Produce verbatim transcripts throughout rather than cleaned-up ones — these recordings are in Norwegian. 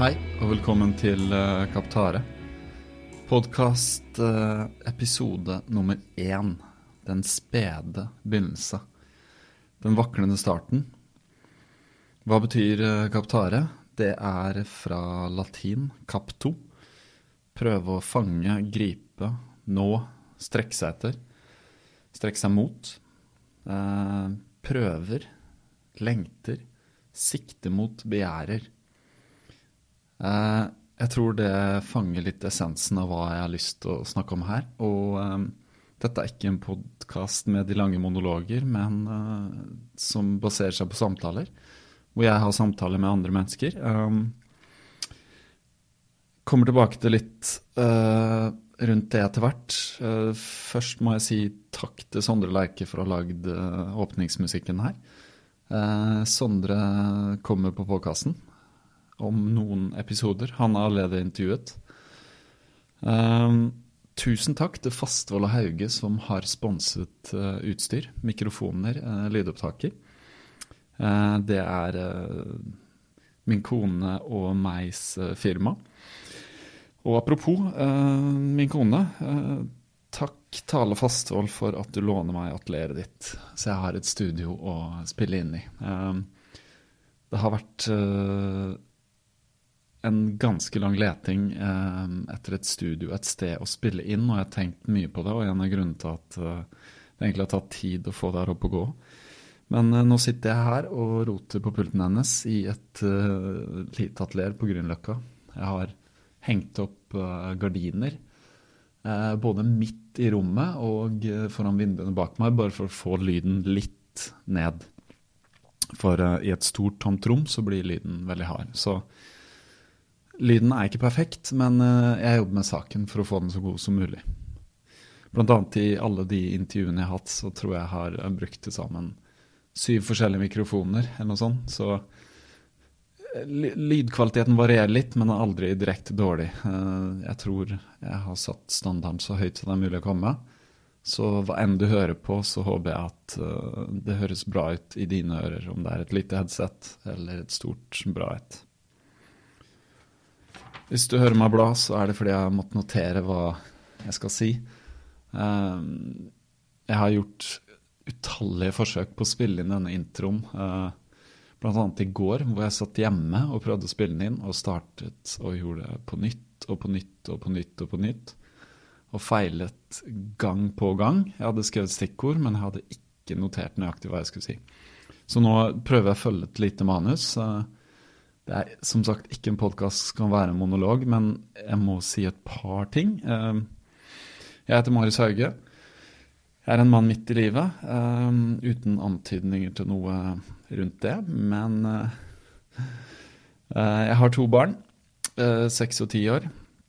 Hei, og velkommen til uh, Kaptare. Podcast uh, episode nummer én. Den spede begynnelse. Den vaklende starten. Hva betyr uh, Kaptare? Det er fra latin capto. Prøve å fange, gripe, nå, strekke seg etter. Strekke seg mot. Uh, prøver, lengter, sikte mot, begjærer. Uh, jeg tror det fanger litt essensen av hva jeg har lyst til å snakke om her. Og um, dette er ikke en podcast med de lange monologer, men uh, som baserer seg på samtaler, hvor jeg har samtaler med andre mennesker. Um, kommer tilbake til litt uh, rundt det etter hvert. Uh, først må jeg si takk til Sondre Lerche for å ha lagd uh, åpningsmusikken her. Uh, Sondre kommer på podcasten om noen episoder. Han har allerede intervjuet. Um, tusen takk til Fastvold og Hauge som har sponset uh, utstyr, mikrofoner, uh, lydopptaker. Uh, det er uh, min kone og megs uh, firma. Og apropos uh, min kone, uh, takk Tale Fastvold for at du låner meg atelieret ditt, så jeg har et studio å spille inn i. Uh, det har vært uh, en ganske lang leting eh, etter et studio, et sted å spille inn, og jeg har tenkt mye på det, og en av grunnene til at eh, det egentlig har tatt tid å få det her opp og gå. Men eh, nå sitter jeg her og roter på pulten hennes i et eh, lite atelier på Grünerløkka. Jeg har hengt opp eh, gardiner, eh, både midt i rommet og eh, foran vinduene bak meg, bare for å få lyden litt ned. For eh, i et stort tomt rom så blir lyden veldig hard, så lyden er ikke perfekt, men jeg jobber med saken for å få den så god som mulig. Blant annet i alle de intervjuene jeg har hatt, så tror jeg jeg har brukt til sammen syv forskjellige mikrofoner, eller noe sånt. Så lydkvaliteten varierer litt, men er aldri direkte dårlig. Jeg tror jeg har satt standarden så høyt som det er mulig å komme. Så hva enn du hører på, så håper jeg at det høres bra ut i dine ører, om det er et lite headset eller et stort bra et. Hvis du hører meg bla, så er det fordi jeg har måttet notere hva jeg skal si. Jeg har gjort utallige forsøk på å spille inn denne introen, blant annet i går, hvor jeg satt hjemme og prøvde å spille den inn, og startet og gjorde det på nytt, og på nytt, og på nytt, og på nytt, og feilet gang på gang. Jeg hadde skrevet stikkord, men jeg hadde ikke notert nøyaktig hva jeg skulle si. Så nå prøver jeg å følge et lite manus. Det er som sagt ikke en podcast som kan være en monolog, men jeg må si et par ting. Jeg heter Marius Hauge. Jeg er en mann midt i livet, uten antydninger til noe rundt det, men jeg har to barn, seks og ti år.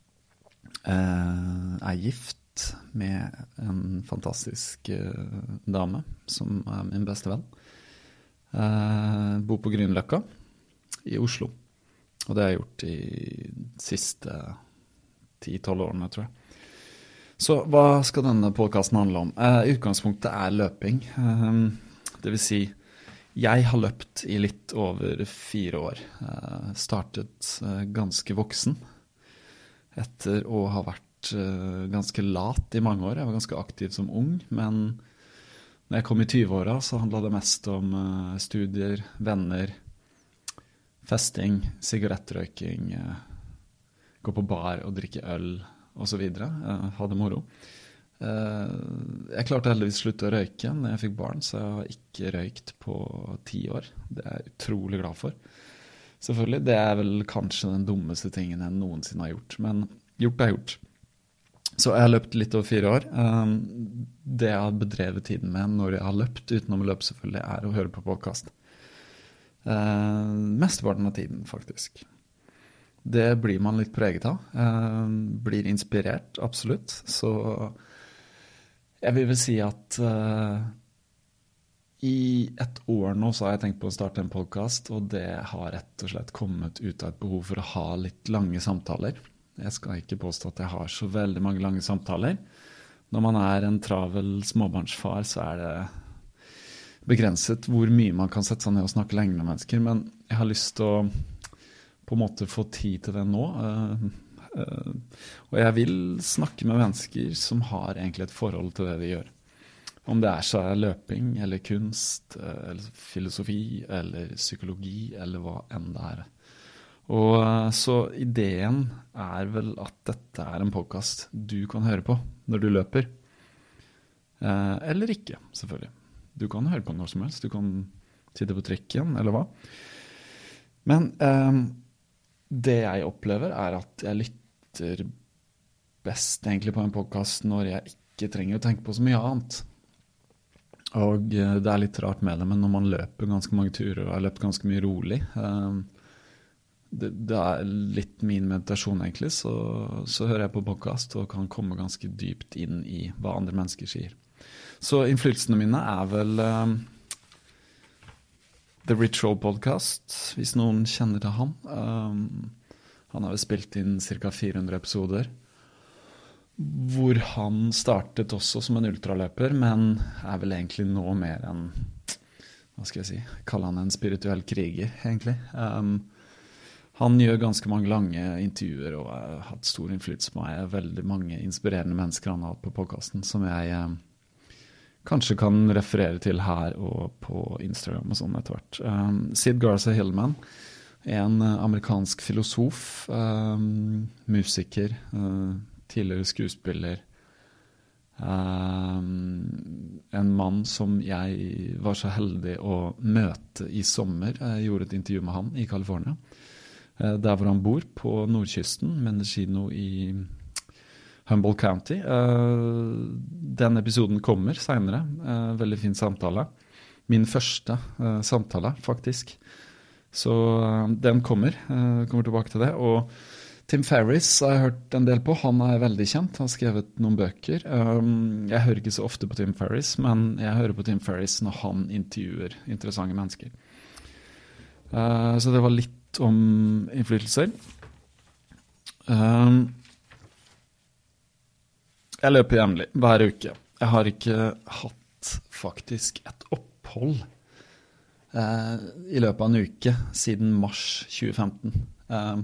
Jeg er gift med en fantastisk dame, som er min beste venn. Jeg bor på Grünerløkka i Oslo, og det har jeg gjort i de siste ti tolv årene, tror jeg. Så hva skal denne podcasten handle om? Eh, utgangspunktet er løping. Eh, det vil si, jeg har løpt i litt over fire år. Eh, startet eh, ganske voksen, etter å ha vært eh, ganske lat i mange år. Jeg var ganske aktiv som ung, men når jeg kom i tyve-åra, så handlet det mest om eh, studier, venner, festing, sigarettrøyking, gå på bar og drikke øl og så videre, ha det moro. Jeg klarte heldigvis slutte å røyke når jeg fikk barn, så jeg har ikke røykt på ti år. Det er jeg utrolig glad for. Selvfølgelig, det er vel kanskje den dummeste tingen jeg noensinne har gjort, men gjort er gjort. Så jeg har løpt litt over fire år. Det jeg har bedrevet tiden med når jeg har løpt, utenom løp selvfølgelig, er å høre på podcast. Uh, mesteparten av tiden faktisk. Det blir man litt preget av, uh, blir inspirert, absolutt. Så jeg vil vel si at uh, i et år nå så har jeg tenkt på å starte en podcast, og det har rett og slett kommet ut av et behov for å ha litt lange samtaler. Jeg skal ikke påstå at jeg har så veldig mange lange samtaler. Når man er en travel småbarnsfar, så er det begrenset hvor mye man kan sette seg ned og snakke lenge med mennesker, men jeg har lyst til å på en måte få tid til det nå. Uh, uh, og jeg vil snakke med mennesker som har egentlig et forhold til det de gjør. Om det er så er løping, eller kunst, uh, eller filosofi, eller psykologi, eller hva enn det er. Og uh, så ideen er vel at dette er en podcast du kan høre på når du løper. Uh, eller ikke, selvfølgelig. Du kan høre på når som helst. Du kan sitte på trikken, eller hva. Men um, det jeg opplever er at jeg lytter best egentlig på en podcast når jeg ikke trenger å tenke på så mye annet. Og uh, det er litt rart med det, men når man løper ganske mange turer og har løpt ganske mye rolig, um, det, det er litt min meditasjon egentlig, så, så hører jeg på podcast og kan komme ganske dypt inn i hva andre mennesker sier. Så innflytelsene mine er vel... Um, The Rich Roll Podcast, hvis noen kjenner til han. Um, han har jo spilt inn cirka fire hundre episoder, hvor han startet også som en ultraløper, men er vel egentlig nå mer enn, hva skal jeg si, kaller han en spirituell kriger, egentlig. Um, han gjør ganske mange lange intervjuer og har hatt stor innflytelse på meg. Veldig mange inspirerende mennesker han har hatt på podcasten, som jeg... Um, kanskje kan referere til her og på Instagram og sånn etter hvert. Um, Sid Garza Hillman, en amerikansk filosof, um, musiker, uh, tidligere skuespiller, um, en mann som jeg var så heldig å møte i sommer. Jeg gjorde et intervju med han i California, uh, der hvor han bor på nordkysten, Mendocino i Humboldt County. Uh, den episoden kommer senere. Uh, veldig fin samtale. Min første uh, samtale, faktisk. Så uh, den kommer. Uh, kommer tilbake til det. Og Tim Ferriss har jeg hørt en del på. Han er veldig kjent. Han har skrevet noen bøker. Um, jeg hører ikke så ofte på Tim Ferriss, men jeg hører på Tim Ferriss når han intervjuer interessante mennesker. Uh, så det var litt om innflytelser. Um, Jeg løper jevnlig, hver uke. Jeg har ikke hatt faktisk et opphold eh, i løpet av en uke siden mars tjue femten. Eh,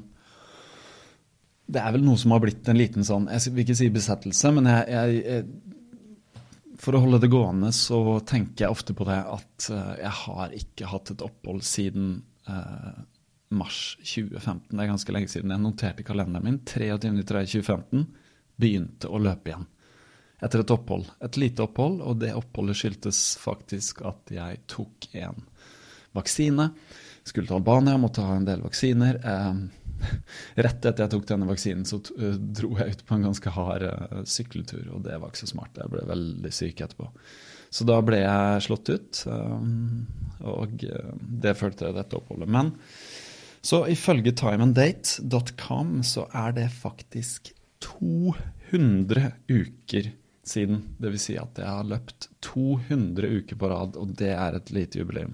det er vel noe som har blitt en liten sånn, jeg vil ikke si besettelse, men jeg, jeg, jeg, for å holde det gående så tenker jeg ofte på det at eh, jeg har ikke hatt et opphold siden eh, mars tjue femten. Det er ganske lenge siden. Jeg noterte i kalenderen min treogtyvende tredje tjue femten. Begynte å løpe igjen etter et opphold, et lite opphold, og det oppholdet skyldtes faktisk at jeg tok en vaksine, skulle til Albania, måtte ha en del vaksiner. Eh, rett etter jeg tok denne vaksinen så uh, dro jeg ut på en ganske hard uh, sykkeltur, og det var ikke så smart, jeg ble veldig syk etterpå. Så da ble jeg slått ut, um, og uh, det følte dette oppholdet. Men så ifølge time and date dot com så er det faktisk to hundre uker siden, det vil si at jeg har løpt to hundre uker på rad, og det er et lite jubileum.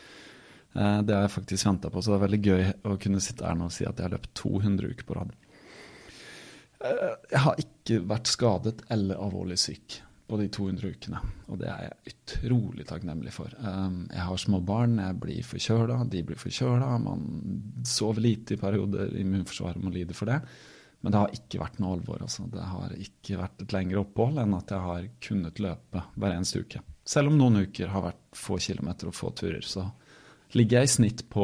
Det har jeg faktisk ventet på, så det er veldig gøy å kunne sitte her nå og si at jeg har løpt to hundre uker på rad. Jeg har ikke vært skadet eller alvorlig syk på de to hundre ukene, og det er jeg utrolig takknemlig for. Jeg har små barn, jeg blir forkjølet, de blir forkjølet, man sover lite i perioder, immunforsvaret må lide for det. Men det har ikke vært noe alvor, altså. Det har ikke vært et lengre opphold enn at jeg har kunnet løpe hver eneste uke. Selv om noen uker har vært få kilometer og få turer, så ligger jeg i snitt på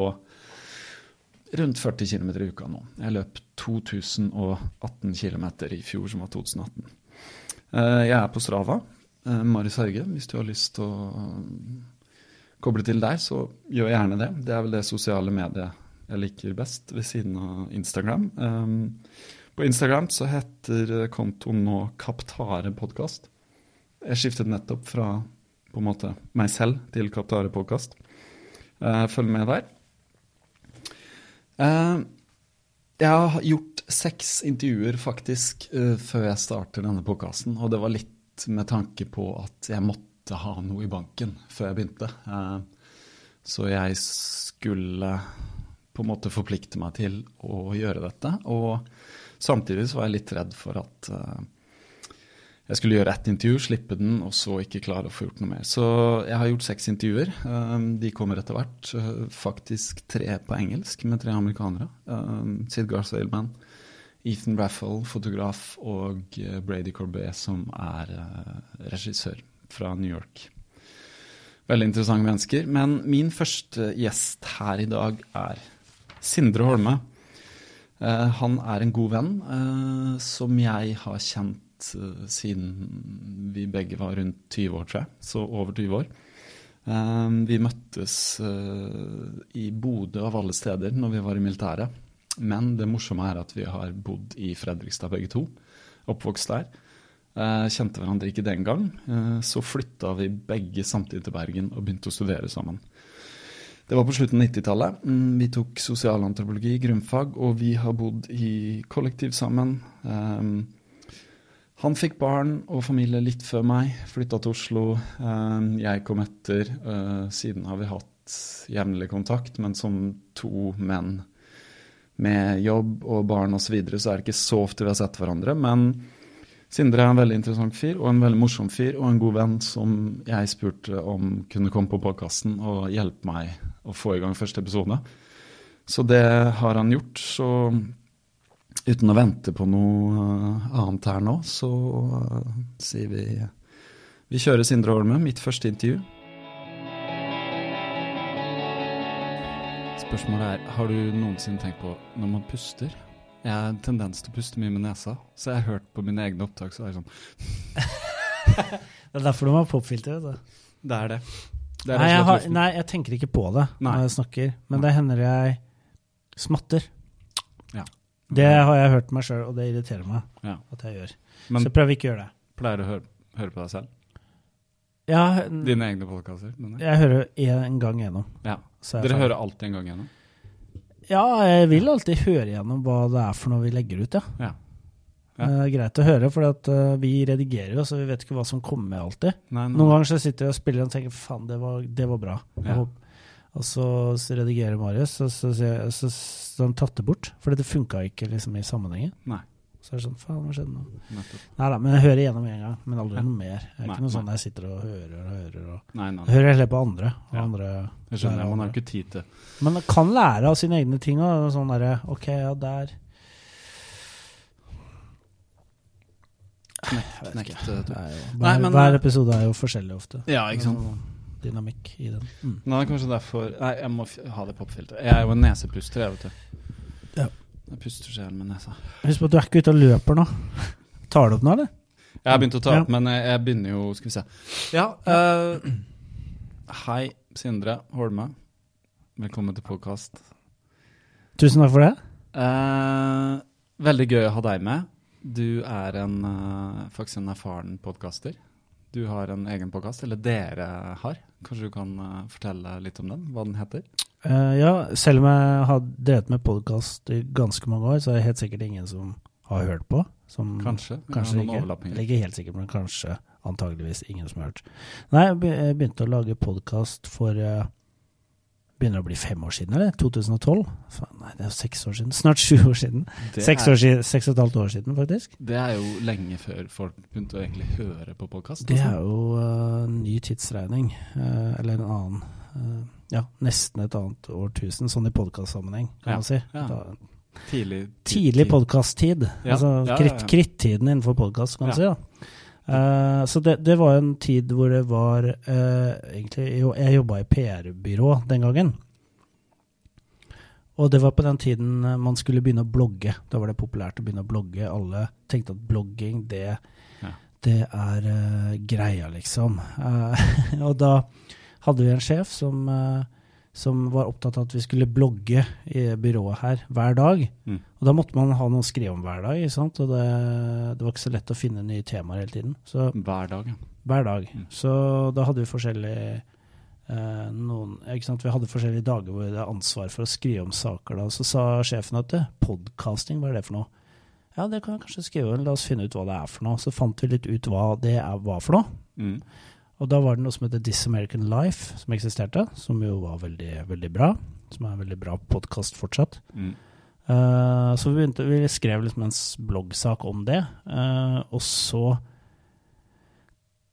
rundt førti kilometer i uka nå. Jeg løp to tusen atten kilometer i fjor, som var to tusen atten. Jeg er på Strava, Marius Hauge, hvis du har lyst til å koble til deg, så gjør jeg gjerne det. Det er vel det sosiale mediet jeg liker best ved siden av Instagram. På Instagram så heter kontoen nå Kaptare Podcast. Jeg skiftet nettopp fra på en måte meg selv til Kaptare Podcast. Følg med der. Jeg har gjort seks intervjuer faktisk før jeg starter denne podcasten, og det var litt med tanke på at jeg måtte ha noe i banken før jeg begynte. Så jeg skulle på en måte forplikte meg til å gjøre dette, og samtidig så var jeg litt redd for at uh, jeg skulle gjøre ett intervju, slippe den, og så ikke klare å få gjort noe mer. Så jeg har gjort seks intervjuer. De kommer etter hvert. Faktisk tre på engelsk med tre amerikanere. Sid Garth-Eilman, Ethan Raffel, fotograf, og Brady Corbet, som er regissør fra New York. Veldig interessante mennesker. Men min første gjest her i dag er Sindre Holme. Han er en god venn som jeg har kjent siden vi begge var rundt tjue år, tror jeg. Så over tjue år. Um, vi møttes uh, i Bodø av alle steder når vi var i militæret. Men det morsomme er at vi har bodd i Fredrikstad begge to. Oppvokst der. Uh, kjente hverandre ikke den gang. Uh, så flyttet vi begge samtidig til Bergen og begynte å studere sammen. Det var på slutten av nittitallet. Mm, vi tok sosialantropologi, grunnfag, og vi har bodd i kollektiv sammen. Um, Han fikk barn og familie litt før meg, flyttet til Oslo. Jeg kom etter. Siden har vi hatt jevnlig kontakt, men som to menn med jobb og barn og så videre, så er det ikke så ofte vi har sett hverandre. Men Sindre er en veldig interessant fyr, og en veldig morsom fyr, og en god venn som jeg spurte om kunne komme på podcasten og hjelpe meg å få i gang første episode. Så det har han gjort, så uten å vente på noe annet her nå, så uh, sier vi vi kjører Sindre Holme, mitt første intervju. Spørsmålet er, har du noensinne tenkt på når man puster? Jeg har en tendens til å puste mye med nesa, så jeg har hørt på mine egne opptak, så er det sånn. Det er derfor du har popfilter, vet du. Det er det. det er nei, jeg har, nei, jeg tenker ikke på det nei. Når jeg snakker, men det hender jeg smatter. Ja. Det har jeg hørt meg selv, og det irriterer meg ja. At jeg gjør. Men så jeg prøver ikke å gjøre det. Pleier du å høre, høre på deg selv? Ja. Dine egne podcaster? Jeg hører en gang gjennom. Ja. Dere ferdig. Hører alltid en gang gjennom? Ja, jeg vil alltid høre gjennom hva det er for noe vi legger ut, ja. Ja. Ja. Det er greit å høre, for at, uh, vi redigerer jo, så vi vet ikke hva som kommer med alltid. Nei, nei. Noen ganger så sitter jeg og spiller og tenker, faen, det var, det var bra. Ja. Og så, så redigerer Marius, og så, så, så, så han tatt det bort, for det funket ikke liksom i sammenhengen. Nei. Så er det sånn, faen, hva skjedde nå? Nettopp. Nei da, men jeg hører igjennom en gang, men aldri ja. Noe mer. Jeg er nei, ikke noe nei. Sånn jeg sitter og hører og hører. Og nei, nei, nei. Jeg hører heller på andre. Og ja. andre jeg skjønner, man har ikke tid til. Men man kan lære av sine egne ting, og sånn der, ok, ja, der... Knekt, knekt. Hver, nei, men, hver episode er jo forskjellig ofte. Ja, ikke sant? Dynamikk i den. Mm. Nei, kanskje derfor... Nei, jeg må ha det popfilter. Jeg er jo en nesepuster, jeg vet du. Ja. Jeg puster selv med nesa. Husk på at du er ikke ute og løper nå. Tar du opp nå, eller? Jeg har begynt å ta opp, ja. Men jeg, jeg begynner jo... Skal vi se. Ja, uh, hei, Sindre Holme. Velkommen til podcast. Tusen takk for det. Uh, veldig gøy å ha deg med. Du er en, uh, faktisk en erfaren podcaster. Du har en egen podcast, eller dere har. Kanskje du kan uh, fortelle litt om den, hva den heter? Uh, ja, selv om jeg har drevet med podcast i ganske mange år, så er det helt sikkert ingen som har hørt på. Som kanskje, kanskje ikke, eller ikke helt sikkert, men kanskje antageligvis ingen som har hørt. Nei, jeg begynte å lage podcast for... Uh, begynner å bli fem år siden, eller? to tusen og tolv? Nei, det er jo seks år siden. Snart sju år siden. Seks, år siden, seks og et halvt år siden, faktisk. Det er jo lenge før folk begynte å egentlig høre på podcast. Det er jo uh, ny tidsregning, uh, eller en annen, uh, ja, nesten et annet årtusen, sånn i podcast-sammenheng, kan ja. man si. Ja. Da, tidlig, tidlig, tidlig podcast-tid. Ja. Altså ja, ja, kritt, ja. krittiden innenfor podcast, kan man ja. si, da. Uh, så det, det var en tid hvor det var uh, egentlig, jo, jeg jobbet i P R-byrå den gangen, og det var på den tiden man skulle begynne å blogge. Da var det populært å begynne å blogge. Alle tenkte at blogging, det, ja. det er uh, greia liksom. Uh, og da hadde vi en sjef som, uh, som var opptatt av at vi skulle blogge i byrået her hver dag. Mm. Og da måtte man ha noe å skrive om hver dag, ikke sant? Og det, det var ikke så lett å finne nye temaer hele tiden. Så, hver dag, ja. Hver dag. Mm. Så da hadde vi forskjellige... Uh, noen, ikke sant? Vi hadde forskjellige dager hvor det er ansvar for å skrive om saker da. Så sa sjefen at podcasting, hva er det for noe? Ja, det kan vi kanskje skrive, la oss finne ut hva det er for noe. Så fant vi litt ut hva det er, var for noe. Mm. Og da var det noe som heter This American Life som eksisterte, som jo var veldig, veldig bra, som er en veldig bra podcast fortsatt. Mm. Uh, så vi, begynte, vi skrev liksom en bloggsak om det, uh, og så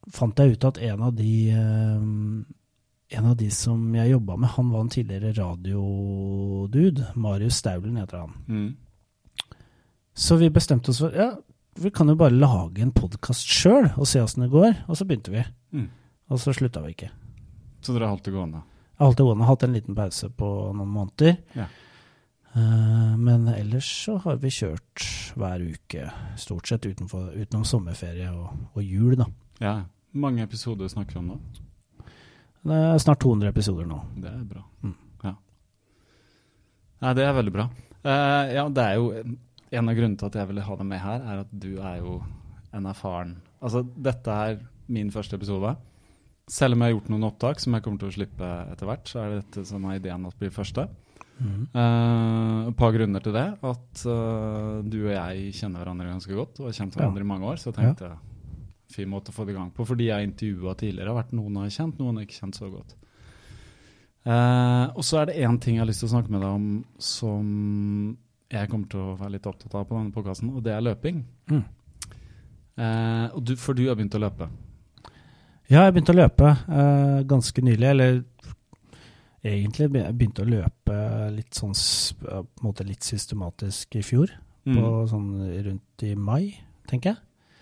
fant jeg ut at en av de eh, en av de som jeg jobbet med, han var en tidligere radiodude. Marius Staulen heter han. Mm. Så vi bestemte oss for, ja, vi kan jo bare lage en podcast selv og se hvordan det går, og så begynte vi. Mm. Og så sluttet vi ikke. Så dere har holdt det gående? Jeg har holdt det gående, hatt en liten pause på noen måneder. Ja. Uh, men ellers så har vi kjørt hver uke, stort sett utenfor, utenom sommerferie og, og jul da. Ja, mange episoder snakker vi om da? Det er snart to hundre episoder nå. Det er bra. Mm. Ja. Nei, det er veldig bra. Uh, ja, det er jo en av grunnene til at jeg ville ha deg med her, er at du er jo en erfaren. Altså, dette er min første episode. Selv om jeg har gjort noen opptak som jeg kommer til å slippe etter hvert, så er det dette som er ideen at det blir første. Mm. Uh, et par grunner til det, at uh, du og jeg kjenner hverandre ganske godt, og har kjent hverandre ja. I mange år, så jeg tenkte jeg, fin måte å få det i gang på, fordi jeg intervjuet tidligere har vært noen har kjent, noen har ikke kjent så godt. Uh, og så er det en ting jeg har lyst til å snakke med deg om, som jeg kommer til å være litt opptatt av på denne podcasten, og det er løping. Mm. Uh, og du, for du har begynt å løpe. Ja, jeg begynte å løpe uh, ganske nylig, eller egentlig begynte å løpe litt sånn, på en måte litt systematisk i fjor, mm. på sånn rundt i mai, tenker jeg.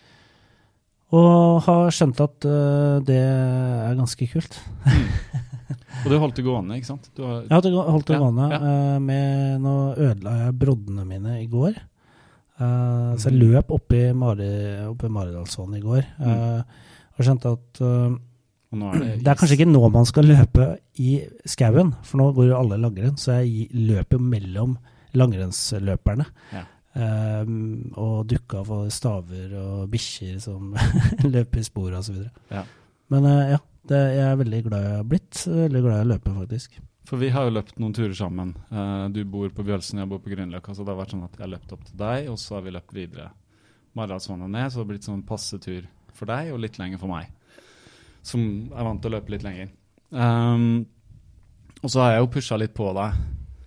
Og har skjønt at uh, det er ganske kult. Mm. Og du holdt det gående, ikke sant? Du har... Jeg har holdt det ja, gående. Ja. Uh, med, nå ødela jeg broddene mine i går. Uh, så jeg løp oppe i Mari, oppe i Maridalsvann i går. Uh, mm. Og skjønt at uh, er det, det er kanskje ikke nå man skal løpe i skauen, for nå går jo alle langrenn, så jeg løper mellom langrennsløperne. Ja. Um, og dukka for staver og bikkjer som løper i spor og så videre. Ja. Men uh, ja, det, jeg er veldig glad jeg har blitt, veldig glad jeg løper faktisk. For vi har jo løpt noen turer sammen. Uh, du bor på Bjølsen, jeg bor på Grünerløkka, så det har vært sånn at jeg har løpt opp til deg, og så har vi løpt videre Maridalsvannet ned, så det har blitt sånn passetur for deg og litt lenger for meg, som er vant til å løpe litt lenger. Um, og så har jeg jo pushet litt på deg.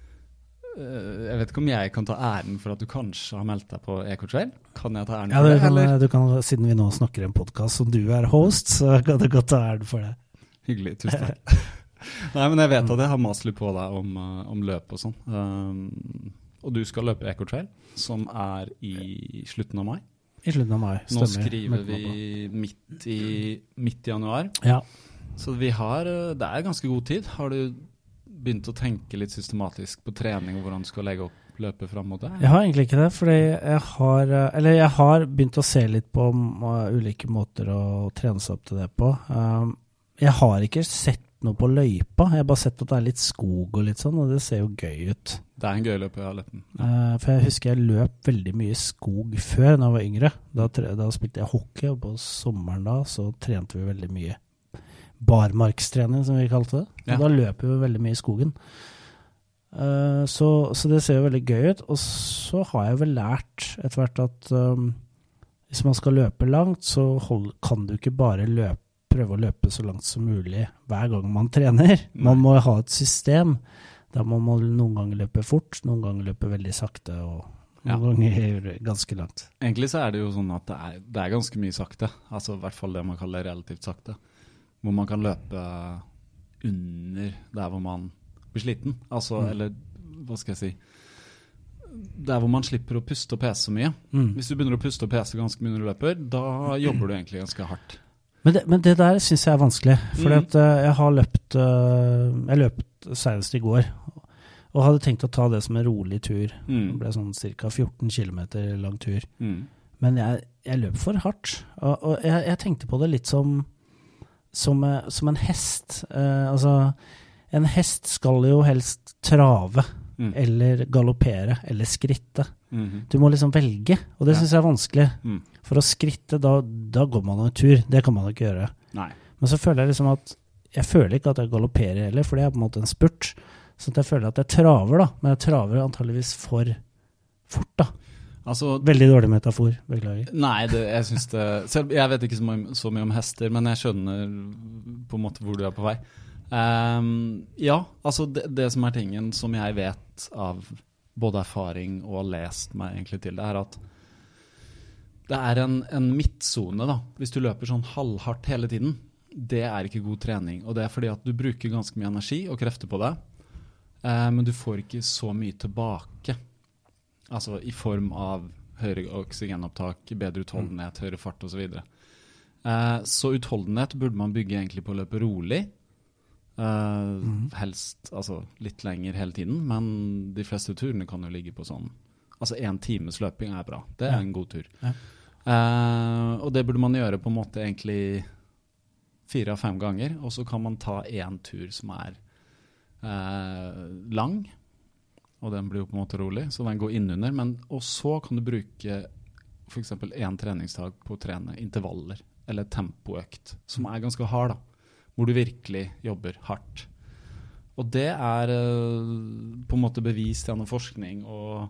Jeg vet ikke om jeg kan ta æren for at du kanskje har meldt deg på EcoTrail. Kan jeg ta æren ja, for det? Kan, eller? Du kan, siden vi nå snakker i en podcast som du er host, så kan du godt ta æren for det. Hyggelig, tusen takk. Nei, men jeg vet at jeg har mast litt på deg om, om løp og sånn. Um, og du skal løpe EcoTrail, som er i slutten av mai. I slutten av mai, stemmer. Nå skriver vi midt i, midt i januar. Ja. Så vi har, det er ganske god tid. Har du begynt å tenke litt systematisk på trening og hvordan du skal legge opp løpet frem mot det? Jeg har egentlig ikke det, fordi jeg har, eller jeg har begynt å se litt på uh, ulike måter å trene seg opp til det på. Um, jeg har ikke sett noe på løypa, jeg har bare sett at det er litt skog og litt sånn, og det ser jo gøy ut. Det er en gøy løp, jeg har løpt den. Ja. Uh, for jeg husker jeg løp veldig mye skog før når jeg var yngre. Da, da spilte jeg hockey, og på sommeren da så trente vi veldig mye barmarkstrening, som vi kalte det. Ja. Da løper vi veldig mye i skogen. Uh, så, så det ser jo veldig gøy ut. Og så har jeg vel lært etter hvert at um, hvis man skal løpe langt, så hold, kan du ikke bare løpe, prøve å løpe så langt som mulig hver gang man trener. Nei. Man må ha et system. Da må man noen ganger løpe fort, noen ganger løpe veldig sakte, og noen ja. ganger ganske langt. Egentlig så er det jo sånn at det er, det er ganske mye sakte. Altså i hvert fall det man kaller relativt sakte. Hvor man kan løpe under der hvor man blir sliten. Altså, mm. eller hva skal jeg si? Der hvor man slipper å puste og pese så mye. Mm. Hvis du begynner å puste og pese ganske mye når du løper, da jobber du egentlig ganske hardt. Men det, men det der synes jeg er vanskelig. For mm. jeg har løpt, jeg løpt senest i går, og hadde tenkt å ta det som en rolig tur. Mm. Det ble sånn cirka fjorten kilometer lang tur. Mm. Men jeg, jeg løp for hardt. Og, og jeg, jeg tenkte på det litt som Som, som en hest. Eh, altså, en hest skal jo helst trave, mm. eller galoppere, eller skritte. Mm-hmm. Du må liksom velge, og det ja. synes jeg er vanskelig. Mm. For å skritte, da, da går man en tur. Det kan man ikke gjøre. Nei. Men så føler jeg liksom at, jeg føler ikke at jeg galopperer heller, for det er på en måte en spurt. Så jeg føler at jeg traver da, men jeg traver antageligvis for fort da. Altså, veldig dårlig metafor, beklager. Nei, det, jeg synes det, selv, jeg vet ikke så mye, så mye om hester, men jeg skjønner på en måte hvor du er på vei. Um, ja, altså det, det som er tingen som jeg vet av både erfaring og har lest meg egentlig til det, er at Det er en, en midtzone da, hvis du løper sånn halvhardt hele tiden. Det er ikke god trening, og det er fordi at du bruker ganske mye energi og krefter på det, eh, men du får ikke så mye tilbake. Altså i form av høyere oksygenopptak, bedre utholdenhet, høyere fart og så videre. Eh, så utholdenhet burde man bygge egentlig på å løpe rolig, eh, mm. helst altså, litt lenger hele tiden, men de fleste turene kan jo ligge på sånn, altså en times løping er bra. Det er ja. En god tur. Ja. Eh, og det burde man gjøre på en måte egentlig fire av fem ganger, og så kan man ta en tur som er eh, lang, og den blir jo på en måte rolig, så den går innunder, men og så kan du bruke for eksempel en treningsdag på å trene intervaller, eller tempoøkt, som er ganske hard da, hvor du virkelig jobber hardt. Og det er uh, på en måte bevist gjennom forskning, og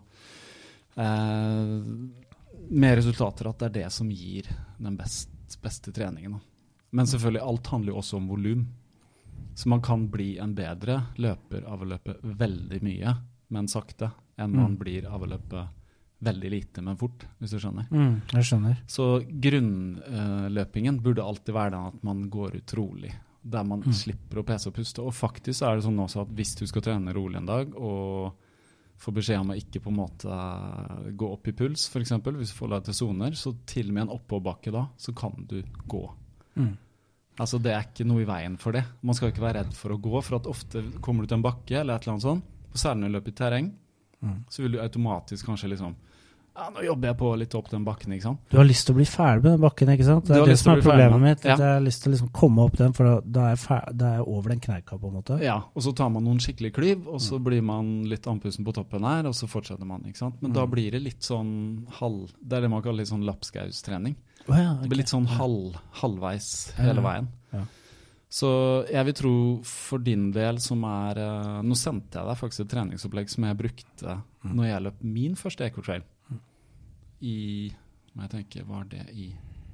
uh, med resultater at det er det som gir den best, beste treningen. Da. Men selvfølgelig, alt handler jo også om volum. Så man kan bli en bedre løper av å løpe veldig mye, men sakte, enn man mm. blir av å løpe veldig lite, men fort, hvis du skjønner. Mm, jeg skjønner. Så grunnløpingen uh, burde alltid være den at man går ut rolig, der man mm. slipper å pese og puste. Og faktisk er det sånn også at hvis du skal trene rolig en dag, og få beskjed om å ikke på en måte gå opp i puls, for eksempel, hvis du får deg til zoner, så til og med en oppoverbakke da, så kan du gå. Mm. Altså det er ikke noe i veien for det. Man skal ikke være redd for å gå, for at ofte kommer du til en bakke eller et eller annet sånt, og særlig når du løper i terreng, mm. så vil du automatisk kanskje liksom, ja, nå jobber jeg på litt opp den bakken, ikke sant? Du har lyst til å bli ferdig med den bakken, ikke sant? Det er det som er problemet mitt, ja. At jeg har lyst til å liksom komme opp den, for da er jeg over den kneika på en måte. Ja, og så tar man noen skikkelig klyv, og så mm. blir man litt andpusten på toppen her, og så fortsetter man, ikke sant? Men mm. da blir det litt sånn halv, det er det man kaller litt sånn lapskaustrening. Oh, ja, okay. Det blir litt sånn halv, halvveis hele veien. Ja. Så jeg vil tro for din del som er, uh, nå sendte jeg deg faktisk et treningsopplegg som jeg brukte mm. når jeg løp min første Eco-trail mm. i, må jeg tenke, var det i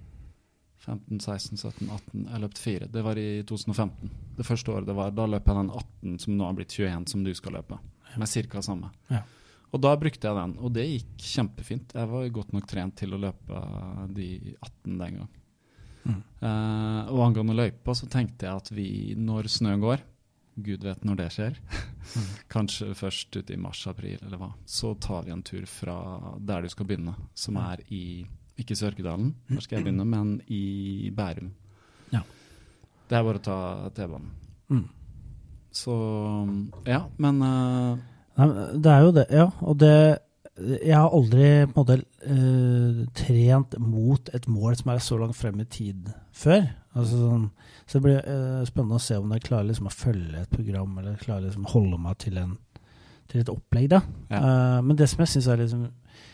femten, seksten, sytten, atten, jeg løpte fire, det var i to tusen og femten. Det første året det var, da løp jeg den atten som nå har blitt tjueen som du skal løpe, med cirka samme. Ja. Og da brukte jeg den, og det gikk kjempefint. Jeg var godt nok trent til å løpe de atten den gang. Mm. Uh, og angående løypa så tenkte jeg at vi, når snø går, Gud vet når det skjer, mm. kanskje først ut i mars-april eller hva, så tar vi en tur fra der du skal begynne, som er i, ikke Sørkedalen, der skal jeg begynne, men i Bærum. Ja. Det er bare å ta T-banen. Mm. Så, ja, men... Uh, Nei, det er jo det, ja, og det, jeg har aldri på en måte uh, trent mot et mål som er så langt frem i tid før. Altså, sånn, så det blir uh, spennende å se om jeg klarer liksom å følge et program, eller klarer liksom å holde meg til, en, til et opplegg da. Ja. Uh, men det som jeg synes er liksom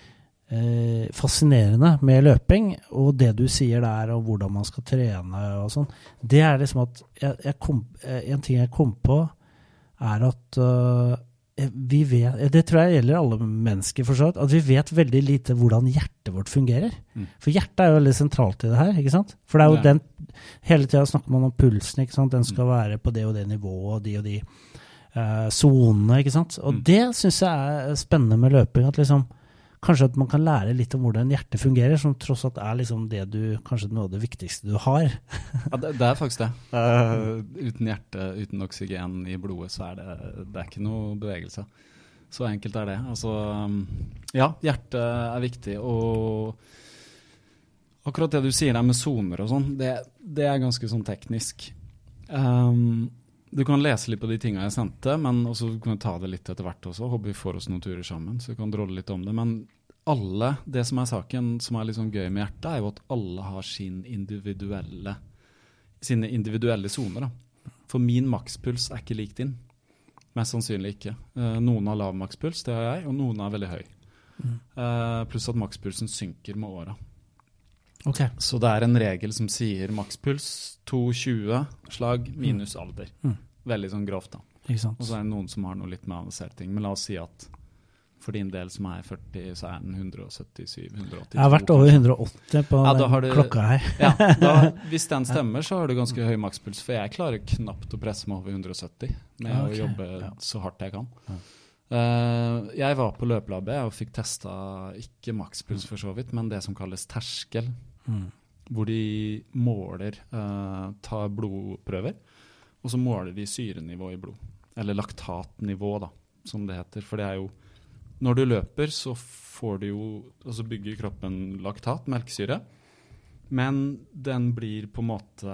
uh, fascinerende med løping, og det du sier der, og hvordan man skal trene og sånn, det er liksom at jeg, jeg kom, en ting jeg kom på er at uh, vi vet, det tror jeg gjelder alle mennesker forstått, at vi vet veldig lite hvordan hjertet vårt fungerer. Mm. For hjertet er jo veldig sentralt i det her, ikke sant? For det er jo ja. Den, hele tiden snakker man om pulsen, ikke sant? Den skal være på det og det nivået, og de og de uh, zonene, ikke sant? Og mm. det synes jeg er spennende med løping, at liksom, kanskje at man kan lære litt om hvordan hjertet fungerer, som tross alt er liksom det du, kanskje noe av det viktigste du har. Ja, det, det er faktisk det. Uh, uten hjerte, uten oksygen i blodet, så er det, det er ikke noe bevegelse. Så enkelt er det. Altså, um, ja, hjertet er viktig, og akkurat det du sier der med zoner og sånn, det, det er ganske sånn teknisk. Um, Du kan lese litt på de tingene jeg sendte, men også kan du ta det litt etter hvert også. Håper vi får oss noen turer sammen, så vi kan dråle litt om det. Men alle, det som er saken, som er litt sånn gøy med hjertet, er jo at alle har sin individuelle, sine individuelle zoner. Da. For min makspuls er ikke lik din. Mest sannsynlig ikke. Uh, noen har lav makspuls, det har jeg, og noen er veldig høy. Mm. Uh, pluss at makspulsen synker med året. Okay. Så det er en regel som sier makspuls to komma tjue slag minus alder. Mm. Veldig sånn grovt da. Og så er det noen som har noe litt mer avansert ting. Men la oss si at for din del som er førti, så er den hundre syttisju hundre åttito. Jeg har vært over hundre åtti på ja, den du, klokka her. Ja, da, hvis den stemmer så har du ganske høy makspuls, for jeg klarer knapt å presse meg over hundre sytti med okay. å jobbe ja. så hardt jeg kan. Ja. Uh, jeg var på løpelabbet og fikk testa ikke makspuls for så vidt, men det som kalles terskel, mm. hvor de måler, uh, tar blodprøver, og så måler de syrenivå i blod, eller laktatnivå da, som det heter, for det er jo, når du løper så får du jo, altså bygger kroppen laktat, melkesyre, men den blir på en måte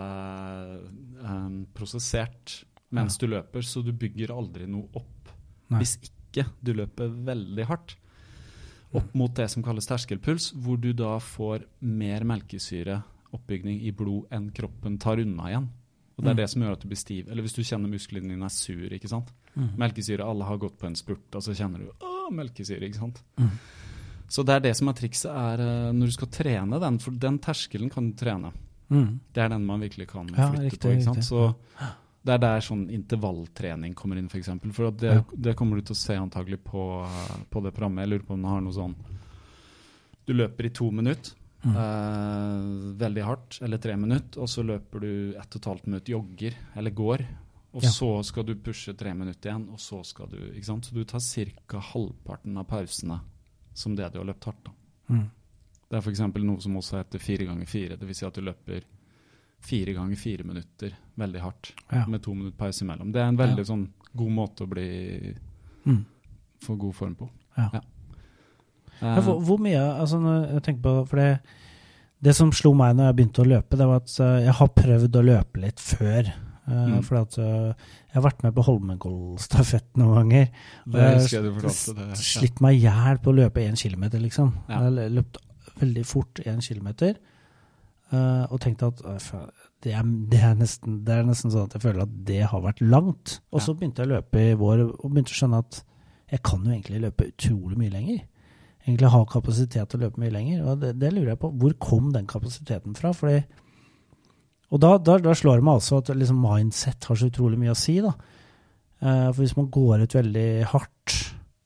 um, prosessert mens ja. Du løper, så du bygger aldri noe opp, Nei. Hvis ikke du løper veldig hardt opp mot det som kalles terskelpuls, hvor du da får mer melkesyreoppbygning i blod enn kroppen tar unna igjen. Og det er mm. det som gjør at du blir stiv. Eller hvis du kjenner musklene dine er sur, ikke sant? Mm. Melkesyre, alle har gått på en spurt, og så kjenner du, åh, melkesyre, ikke sant? Mm. Så det er det som er trikset, er når du skal trene den, for den terskelen kan du trene. Mm. Det er den man virkelig kan flytte ja, riktig, på, ikke sant? Så det er der sånn intervalltrening kommer inn, for eksempel. For at det, ja. Det kommer du til å se antagelig på, på det programmet. Jeg lurer på om det har noe sånn, du løper i to minutter, mm. eh, veldig hardt, eller tre minutter, og så løper du ett og et halvt minutt jogger, eller går, og ja. Så skal du pushe tre minutter igjen, og så skal du, ikke sant? Så du tar cirka halvparten av pausene som det du har løpt hardt da. Mm. Det er for eksempel noe som også heter fire ganger fire, det vil si at du løper fire ganger fire minutter, veldig hardt, ja. Med to minutter pause imellom. Det er en veldig ja. Sånn god måte å bli, mm. få god form på. Ja. Ja. Uh, hvor, hvor mye, altså når jeg tenker på, for det, det som slo meg når jeg begynte å løpe, det var at uh, jeg har prøvd å løpe litt før, uh, mm. for at uh, jeg har vært med på Holmenkollstafett noen ganger, og det jeg har s- slitt meg ihjel på å løpe en kilometer, liksom. Ja. Jeg har løpt veldig fort en kilometer, Uh, og tenkte at uh, det, er, det, er nesten, det er nesten sånn at jeg føler at det har vært langt. Og så ja. Begynte jeg å løpe i vår, og begynte å skjønne at jeg kan jo egentlig løpe utrolig mye lenger. Egentlig ha kapasitet til å løpe mye lenger. Og det, det lurer jeg på, hvor kom den kapasiteten fra? Fordi, og da, da, da slår det meg altså at liksom mindset har så utrolig mye å si. Da. Uh, for hvis man går ut veldig hardt,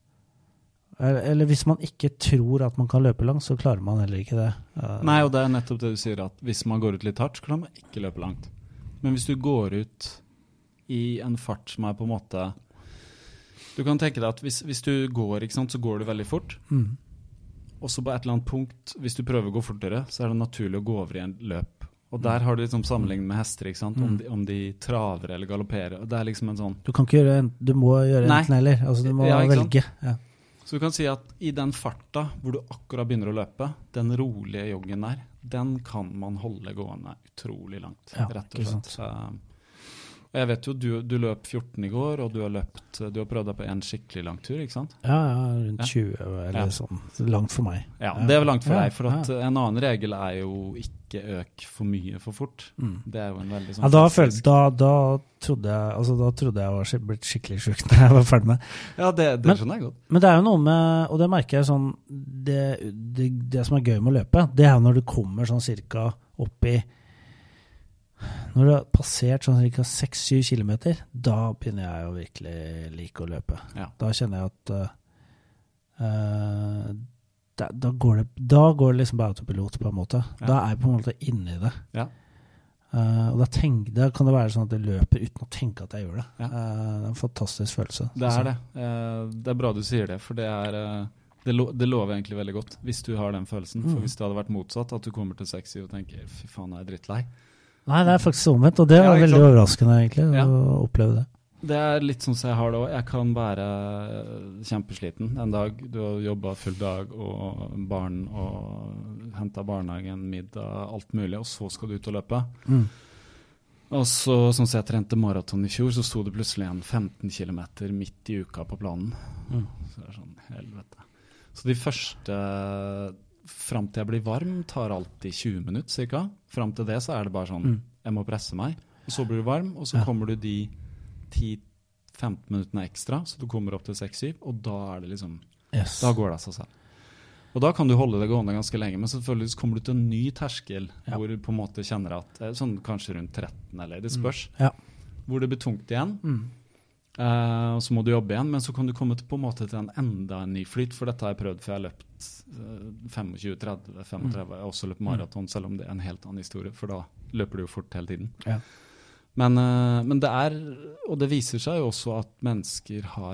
eller hvis man ikke tror at man kan løpe langt, så klarer man heller ikke det. Uh, Nei, og det er nettopp det du sier, at hvis man går ut litt hardt, så kan man ikke løpe langt. Men hvis du går ut i en fart som er på en måte... Du kan tenke deg at hvis, hvis du går, ikke sant, så går du veldig fort. Mm. Og så på et eller annet punkt, hvis du prøver å gå fortere, så er det naturlig å gå over i en løp. Og der har du liksom sammenlignet med hester, ikke sant? Mm. Om, de, om de traver eller galopperer. Og det er liksom en sånn... Du kan ikke gjøre en, du må gjøre enten eller. Altså du må ja, velge. Ja. Så du kan si at i den farta hvor du akkurat begynner å løpe, den rolige joggen der, den kan man holde gående utrolig langt, ja, rett og slett. Så, og jeg vet jo, du, du løp fjorten i går, og du har løpt, du har prøvd deg på en skikkelig lang tur, ikke sant? Ja, ja rundt ja. tjue eller ja. Sånn. Langt for meg. Ja, det er vel langt for ja. Deg, for at ja. En annen regel er jo ikke øk for mye for fort. Mm. Det er jo en veldig sånn... Ja, da, følte, da, da, trodde jeg, altså, da trodde jeg var blitt skikkelig sjuk når jeg var ferdig med. Ja, det, det men, skjønner jeg godt. Men det er jo noe med, og det merker jeg sånn, det, det, det som er gøy med å løpe, det er jo når du kommer sånn cirka opp i når du har passert sånn cirka seks syv kilometer, da begynner jeg jo virkelig like å løpe. Ja. Da kjenner jeg at uh, uh, da, da, går det, da går det liksom bare autopilot på en måte. Ja. Da er jeg på en måte inne i det. Ja. Uh, og da, tenk, da kan det være sånn at jeg løper uten å tenke at jeg gjør det. Ja. Uh, det er en fantastisk følelse. Det er det. Uh, det er bra du sier det, for det er... Uh Det, lo, det lover egentlig veldig godt, hvis du har den følelsen. For mm. hvis det hadde vært motsatt, at du kommer til sexy og tenker, fy faen, jeg er drittlei. Nei, det er faktisk omvendt, og det var ja, veldig overraskende egentlig, ja. Å oppleve det. Det er litt sånn som jeg har det også. Jeg kan være kjempesliten en dag. Du har jobbet full dag, og barn, og hentet barnehagen, middag, alt mulig, og så skal du ut og løpe. Mm. Og så, som jeg trente maraton i fjor, så sto det plutselig en femten kilometer midt i uka på planen. Mm. Så det er sånn, helvete. Så de første, frem til jeg blir varm, tar alltid tjue minutter cirka. Frem til det så er det bare sånn, mm. jeg må presse meg. Og så blir du varm, og så ja. Kommer du de ti til femten minuttene ekstra, så du kommer opp til seks syv, og da er det liksom, yes. Da går det av seg selv. Og da kan du holde det gående ganske lenge, men selvfølgelig så kommer du til en ny terskel, ja. Hvor du på en måte kjenner at, sånn kanskje rundt tretten, eller det spørs, mm. ja. Hvor det blir tungt igjen. Mm. Uh, og så må du jobbe igjen, men så kan du komme til, på en måte til en enda en ny flyt, for dette har jeg prøvd, for jeg har løpt uh, tjuefem, tretti, femogtretti, mm. jeg har også løpt maraton, selv om det er en helt annen historie, for da løper du jo fort hele tiden. Ja. Men, uh, men det er, og det viser seg jo også at mennesker har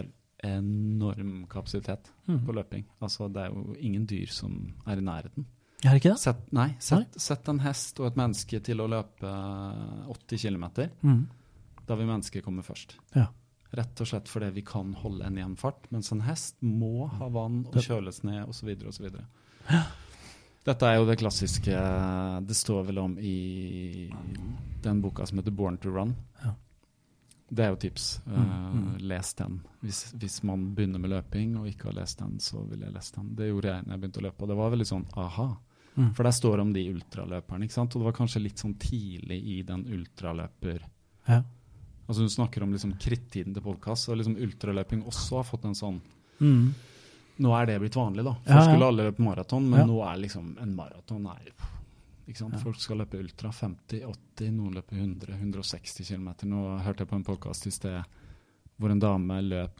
enorm kapasitet Mm. på løping. Altså, det er jo ingen dyr som er i nærheten. Er det ikke det? Sett, nei, sett, sett en hest og et menneske til å løpe åtti kilometer. Mm. Da vil mennesket komme først. Ja. Rett og slett fordi vi kan holde en jevn fart, mens en hest må ha vann og kjøles ned, og så videre, og så videre. Ja. Dette er jo det klassiske, det står vel om i den boka som heter Born to Run. Ja. Det er jo tips. Mm, mm. Uh, les den. Hvis, hvis man begynner med løping og ikke har lest den, så vil jeg lese den. Det gjorde jeg når jeg begynte å løpe, og det var veldig sånn, aha. Mm. For der står det om de ultraløperne, ikke sant? Og det var kanskje litt sånn tidlig i den ultraløper. Ja. Altså du snakker om liksom krittiden til podcast, og liksom ultraløping også har fått en sånn, mm. nå er det blitt vanlig da. Først ja, ja. skulle alle løpe maraton, men ja. nå er liksom en maraton er, ikke sant? Ja. Folk skal løpe ultra, femti, åtti, noen løper hundre, hundre og seksti kilometer. Nå hørte jeg på en podcast i sted, hvor en dame løp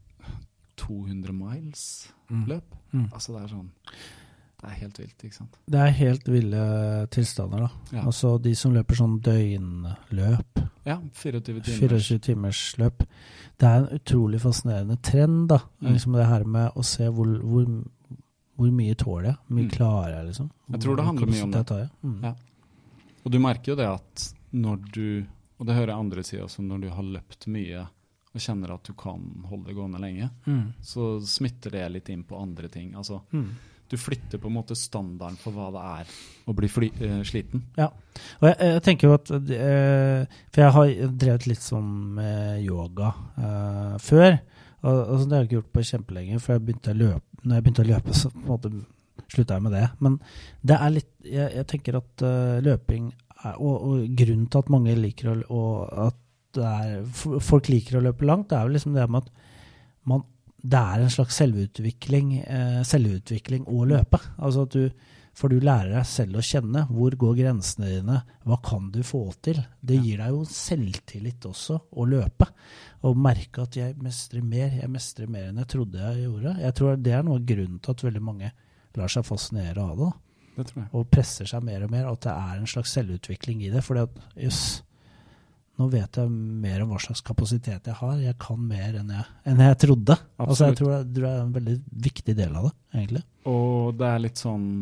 to hundre miles mm. løp. Mm. Altså det er sånn, det er helt vilt, ikke sant? Det er helt ville tilstander da. Ja. Altså de som løper sånn døgnløp. Ja, tjuefire timers. tjuefire timers løp. Det er en utrolig fascinerende trend da. Mm. Liksom det her med å se hvor, hvor, hvor mye tåler jeg, hvor mye mm. klarer jeg liksom. Jeg tror det handler mye om det. Mm. Ja. Og du merker jo det at når du, og det hører jeg andre si også, når du har løpt mye og kjenner at du kan holde det gående lenge, mm. så smitter det litt inn på andre ting. Altså, mm. du flytter på en måte standarden for hva det er å bli fly, uh, sliten. Ja, og jeg, jeg tenker jo at, uh, for jeg har drevet litt sånn med yoga uh, før, og, og det har jeg ikke gjort på kjempelenge, for jeg begynte å løpe, når jeg begynte å løpe, så på en måte sluttet jeg med det. Men det er litt, jeg, jeg tenker at uh, løping, er, og, og grunnen til at mange liker å, og at det er, folk liker å løpe langt, det er jo liksom det med at man det er en slags selvutvikling, eh, selvutvikling å løpe. Altså at du, for du lærer deg selv å kjenne hvor går grensene dine, hva kan du få til. Det gir deg jo selvtillit også å løpe, og merke at jeg mestrer mer, jeg mestrer mer enn jeg trodde jeg gjorde. Jeg tror det er noe av grunnen til at veldig mange lar seg fascinere av det, det tror jeg. Og presser seg mer og mer, at det er en slags selvutvikling i det, fordi at, just, nå vet jeg mer om hva slags kapasitet jeg har. Jeg kan mer enn jeg, enn jeg trodde. Altså, jeg tror det, det er en veldig viktig del av det, egentlig. Og det er litt sånn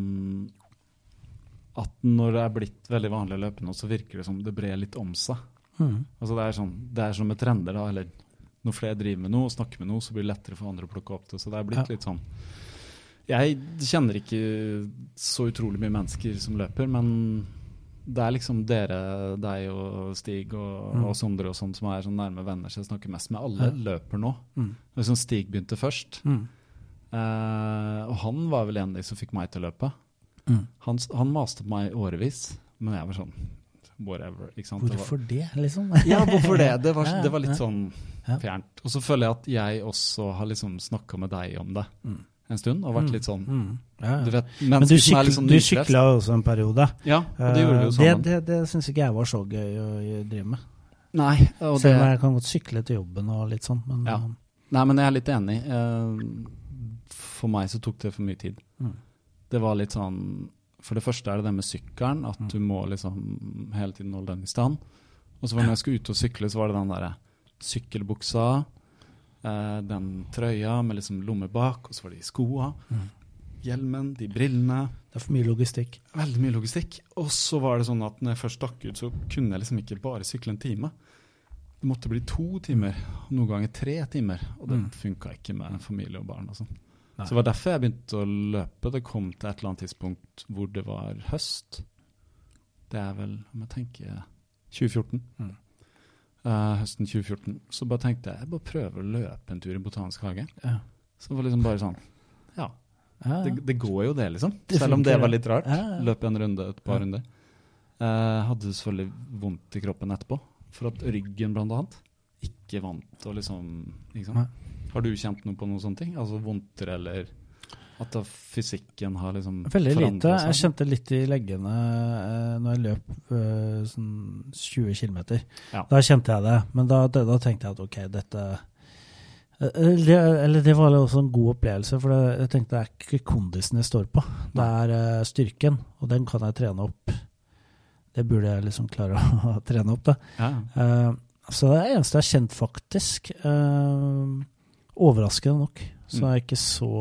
at når det er blitt veldig vanlig å løpe nå, så virker det som det brer litt om seg. Mm. Altså det er sånn, det er som med trender da, eller når flere driver med noe og snakker med noe, så blir det lettere for andre å plukke opp det. Så det er blitt ja. litt sånn. Jeg kjenner ikke så utrolig mye mennesker som løper, men det er liksom dere, deg og Stig og, mm. og Sondre og sånn som er sånn nærme venner, så jeg snakker mest med alle, ja. løper nå. Mm. Liksom Stig begynte først. Mm. Eh, og han var vel en av de som fikk meg til å løpe. Mm. Han, han maste på meg årevis, men jeg var sånn, whatever. Ikke sant? Hvorfor det, var, det liksom? Ja, hvorfor det? Det var, det var litt sånn fjernt. Og så føler jeg at jeg også har liksom snakket med deg om det. Mm. en stund, og vært litt sånn mm. ja, ja. Du vet, men du, syk, liksom du sykla også en periode. Ja, og det gjorde vi jo sammen. Det, det, det synes ikke jeg var så gøy å drive med. Nei. Og Selv om det, jeg kan godt sykle til jobben og litt sånn. Men, ja. Nei, men jeg er litt enig. For meg så tok det for mye tid. Mm. Det var litt sånn, for det første er det det med sykkelen, at mm. du må liksom hele tiden holde den i stand. Og så når jeg skulle ut og sykle, så var det den der sykkelbuksa, Uh, den trøya med liksom lomme bak, og så var det de skoa, mm. hjelmen, de brillene. Det er for mye logistikk. Veldig mye logistikk. Og så var det sånn at når jeg først stakk ut, så kunne jeg liksom ikke bare sykle en time. Det måtte bli to timer, noen ganger tre timer, og det mm. funket ikke med familie og barn. Altså. Så det var derfor jeg begynte å løpe. Det kom til et eller annet tidspunkt hvor det var høst. Det er vel, om jeg tenker, tjue fjorten. Mm. Uh, høsten tjue fjorten, så bare tenkte jeg, jeg bare prøver å løpe en tur i Botanisk hage. Ja. Så det var liksom bare sånn, ja, ja. Det, det går jo det liksom. Det Selv om det var litt rart. Ja, ja. Løpe en runde, et par ja. runder. Uh, hadde selvfølgelig vondt i kroppen etterpå, for at ryggen blant annet ikke vant å liksom, ikke sant? Ja. Har du kjent noe på noen sånne ting? Altså vondtere eller at da fysikken har liksom Veldig lite. Jeg kjente litt i leggene eh, når jeg løp eh, sånn tjue kilometer. Ja. Da kjente jeg det. Men da, da, da tenkte jeg at ok, dette eh, det, eller det var også en god opplevelse, for det, jeg tenkte det er ikke kondisen jeg står på. Det er eh, styrken, og den kan jeg trene opp. Det burde jeg liksom klare å trene opp da. Ja. Eh, så det er det eneste jeg har kjent faktisk. Eh, overraskende nok, så Mm. er jeg ikke så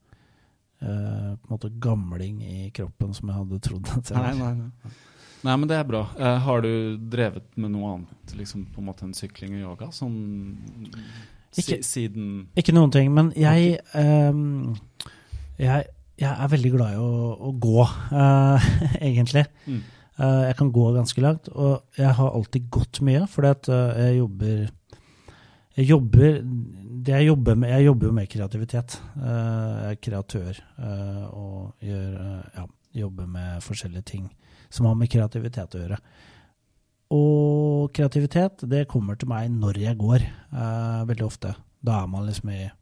eh, på en måte gamling i kroppen som jeg hadde trodd at jeg Nei, var. nei, nei. Nei, men det er bra. Eh, har du drevet med noe annet, liksom på en måte en sykling og yoga, sånn si, Ikke- siden... Ikke noen ting, men jeg, ehm, jeg, jeg er veldig glad i å, å gå, eh, egentlig. Mm. Eh, jeg kan gå ganske langt, og jeg har alltid gått mye, fordi at eh, jeg jobber jeg jobber, det jeg jobber med, jeg jobber jo med kreativitet. Eh, jeg er kreatør, eh, og gjør, eh, ja, jobber med forskjellige ting som har med kreativitet å gjøre. Og kreativitet, det kommer til meg når jeg går, eh, veldig ofte. Da er man liksom i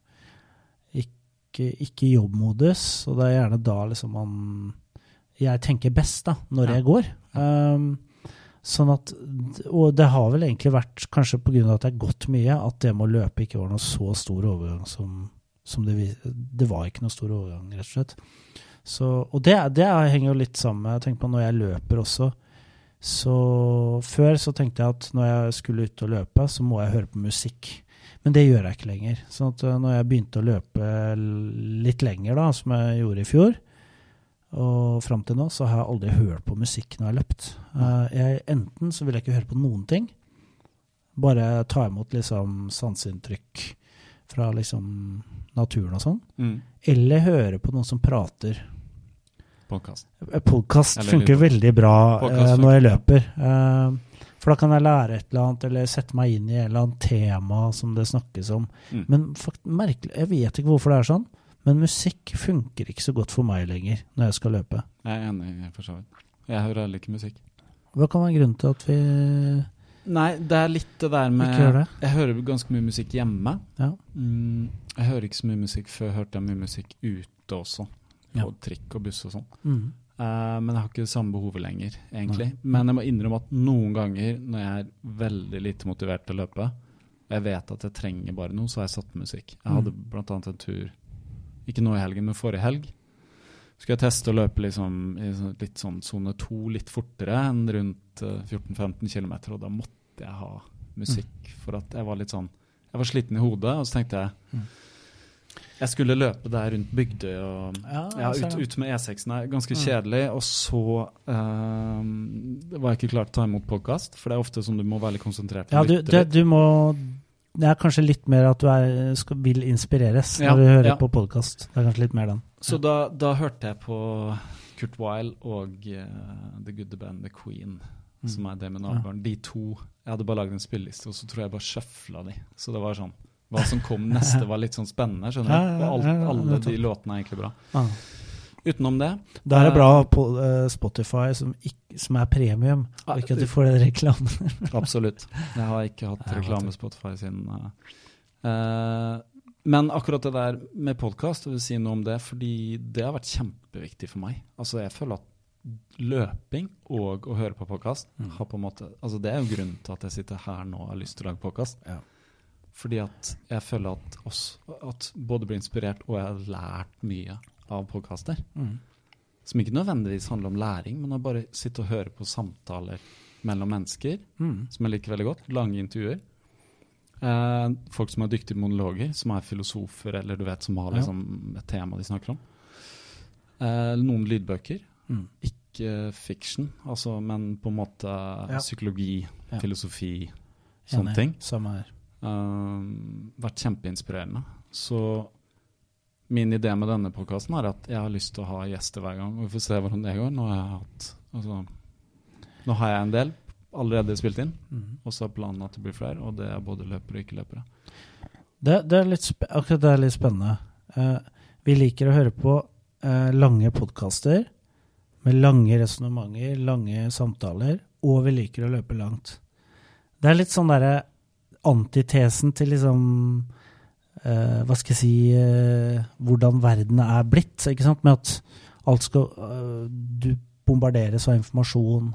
ikke, ikke jobbmodus, og det er gjerne da liksom man jeg tenker best da, når Ja. jeg går. Um, sånn at, og det har vel egentlig vært, kanskje på grunn av at jeg har gått mye, at det med å løpe ikke var noe så stor overgang som, som det, vi- det var ikke noe stor overgang, rett og slett. Så, og det, det henger jo litt sammen med, jeg tenker på når jeg løper også, så før så tenkte jeg at når jeg skulle ut og løpe, så må jeg høre på musikk. Men det gjør jeg ikke lenger. Sånn at uh, når jeg begynte å løpe litt lenger da, som jeg gjorde i fjor, og frem til nå, så har jeg aldri hørt på musikk når jeg har løpt. Uh, jeg, enten så vil jeg ikke høre på noen ting, bare ta imot liksom sanseinntrykk fra liksom naturen og sånn, Mm. eller høre på noen som prater. Podcast. Podcast Eller funker lydbok. veldig bra Podcast eh, når jeg funker. løper. Eh, for da kan jeg lære et eller annet, eller sette meg inn i et eller annet tema som det snakkes om. Mm. Men fakt, merkelig, jeg vet ikke hvorfor det er sånn, men musikk funker ikke så godt for meg lenger når jeg skal løpe. Jeg er enig for så vidt. Jeg hører heller ikke musikk. Hva kan være grunnen til at vi Nei, det er litt det der med... ikke gjør det? Jeg hører ganske mye musikk hjemme. Ja. Mm, jeg hører ikke så mye musikk, før hørte jeg mye musikk ute også. På Ja. trikk og buss og sånn. Mm. Eh, men jeg har ikke det samme behovet lenger, egentlig. Nei. Men jeg må innrømme at noen ganger når jeg er veldig lite motivert til å løpe, og jeg vet at jeg trenger bare noe, så har jeg satt på musikk. Jeg hadde Mm. blant annet en tur, ikke nå i helgen, men forrige helg. Skulle jeg teste å løpe liksom i sånn- litt sånn zone to, litt fortere enn rundt eh, fjorten femten kilometer, og da måtte jeg ha musikk, for at jeg var litt sånn, jeg var sliten i hodet, og så tenkte jeg, Mm. jeg skulle løpe der rundt Bygdøy og Ja, ja, jeg ser ut, det. ut med E seksen er ganske Mm. kjedelig, og så eh, var jeg ikke klar til å ta imot podcast, for det er ofte som du må være litt konsentrert. Ja, og du, lytte det, litt. du må Det er kanskje litt mer at du er, skal, vil inspireres Ja, når du hører ja. på podcast. Det er kanskje litt mer den. Så da, da hørte jeg på Kurt Weill og eh, The Good, The Band, The Queen, Mm. som er det med Albarn. De to, jeg hadde bare laget en spilleliste, og så tror jeg bare sjøfla de. Så det var sånn, hva som kom neste var litt sånn spennende, skjønner du? Ja, ja, ja, Og alt, ja, ja, alle nettopp. de låtene er egentlig bra. Ah. Utenom det, Det er bra på eh, Spotify som, ikk- som er premium, Ah, og ikke at du får den reklamen. absolutt. Jeg har ikke hatt Ja, reklame på Spotify siden. Uh, uh, men akkurat det der med podcast, jeg vil si noe om det, fordi det har vært kjempeviktig for meg. Altså jeg føler at løping og å høre på podcast Mm. har på en måte, altså det er jo grunnen til at jeg sitter her nå og har lyst til å lage podcast. Ja. Fordi at jeg føler at, oss, at både blir inspirert og jeg har lært mye av podcaster. Mm. Som ikke nødvendigvis handler om læring, men å bare sitte og høre på samtaler mellom mennesker, Mm. som jeg liker veldig godt, lange intervjuer. Eh, folk som er dyktige monologer, som er filosofer, eller du vet, som har Ja. liksom et tema de snakker om. Eh, noen lydbøker, Mm. ikke fiction, altså, men på en måte psykologi, Ja. filosofi, sånne Enig. ting. Samme her. Uh, vært kjempeinspirerende. Så min idé med denne podcasten er at jeg har lyst til å ha gjester hver gang, og vi får se hvordan det går. Nå har jeg hatt, altså, nå har jeg en del allerede spilt inn, Mm. og så er planen at det blir flere, og det er både løpere og ikke løpere. Det, det er litt spe akkurat det er litt spennende. Eh, vi liker å høre på eh, lange podcaster med lange resonementer, lange samtaler, og vi liker å løpe langt. Det er litt sånn derre antitesen til liksom eh, hva skal jeg si eh, hvordan verden er blitt, ikke sant? Med at alt skal eh, du bombarderes av informasjon.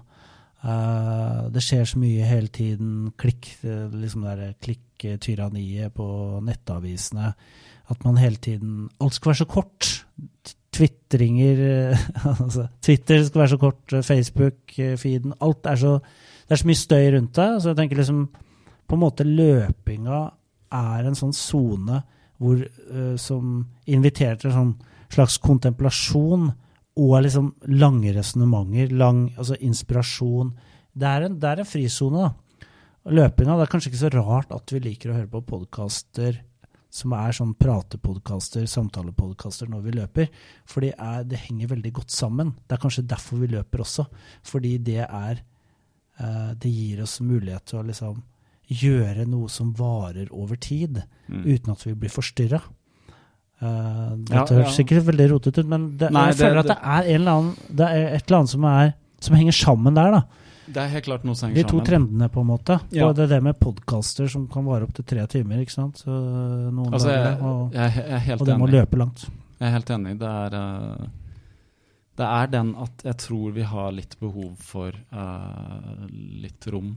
Eh, det skjer så mye hele tiden. Klikk, eh, liksom det der klikk-tyranniet på nettavisene. At man hele tiden alt skal være så kort. Twitteringer eh, altså, Twitter skal være så kort, eh, Facebook-feeden. Alt er så det er så mye støy rundt det. Så jeg tenker liksom på en måte løpinga er en sånn zone hvor, uh, som inviterer til en slags kontemplasjon og liksom lange resonnementer, lang, altså inspirasjon. Det er en, det er en frizone da. Løpinga, det er kanskje ikke så rart at vi liker å høre på podcaster som er sånn pratepodcaster, samtalepodcaster når vi løper, for det, er, det henger veldig godt sammen. Det er kanskje derfor vi løper også, fordi det er, uh, det gir oss mulighet til å liksom gjøre noe som varer over tid, mm. uten at vi blir forstyrret. Uh, dette ja, høres ja. sikkert veldig rotet ut, men det, Nei, jeg det, føler at det, det er en eller annen, det er et eller annet som, er, som henger sammen der da. Det er helt klart noe som henger sammen. De to sammen. trendene på en måte. Ja. Og det er det med podcaster som kan vare opp til tre timer, ikke sant? Så noen altså, dager, jeg, og, jeg, jeg er helt og det må enig. løpe langt. Jeg er helt enig. Det er, uh, det er den at jeg tror vi har litt behov for uh, litt rom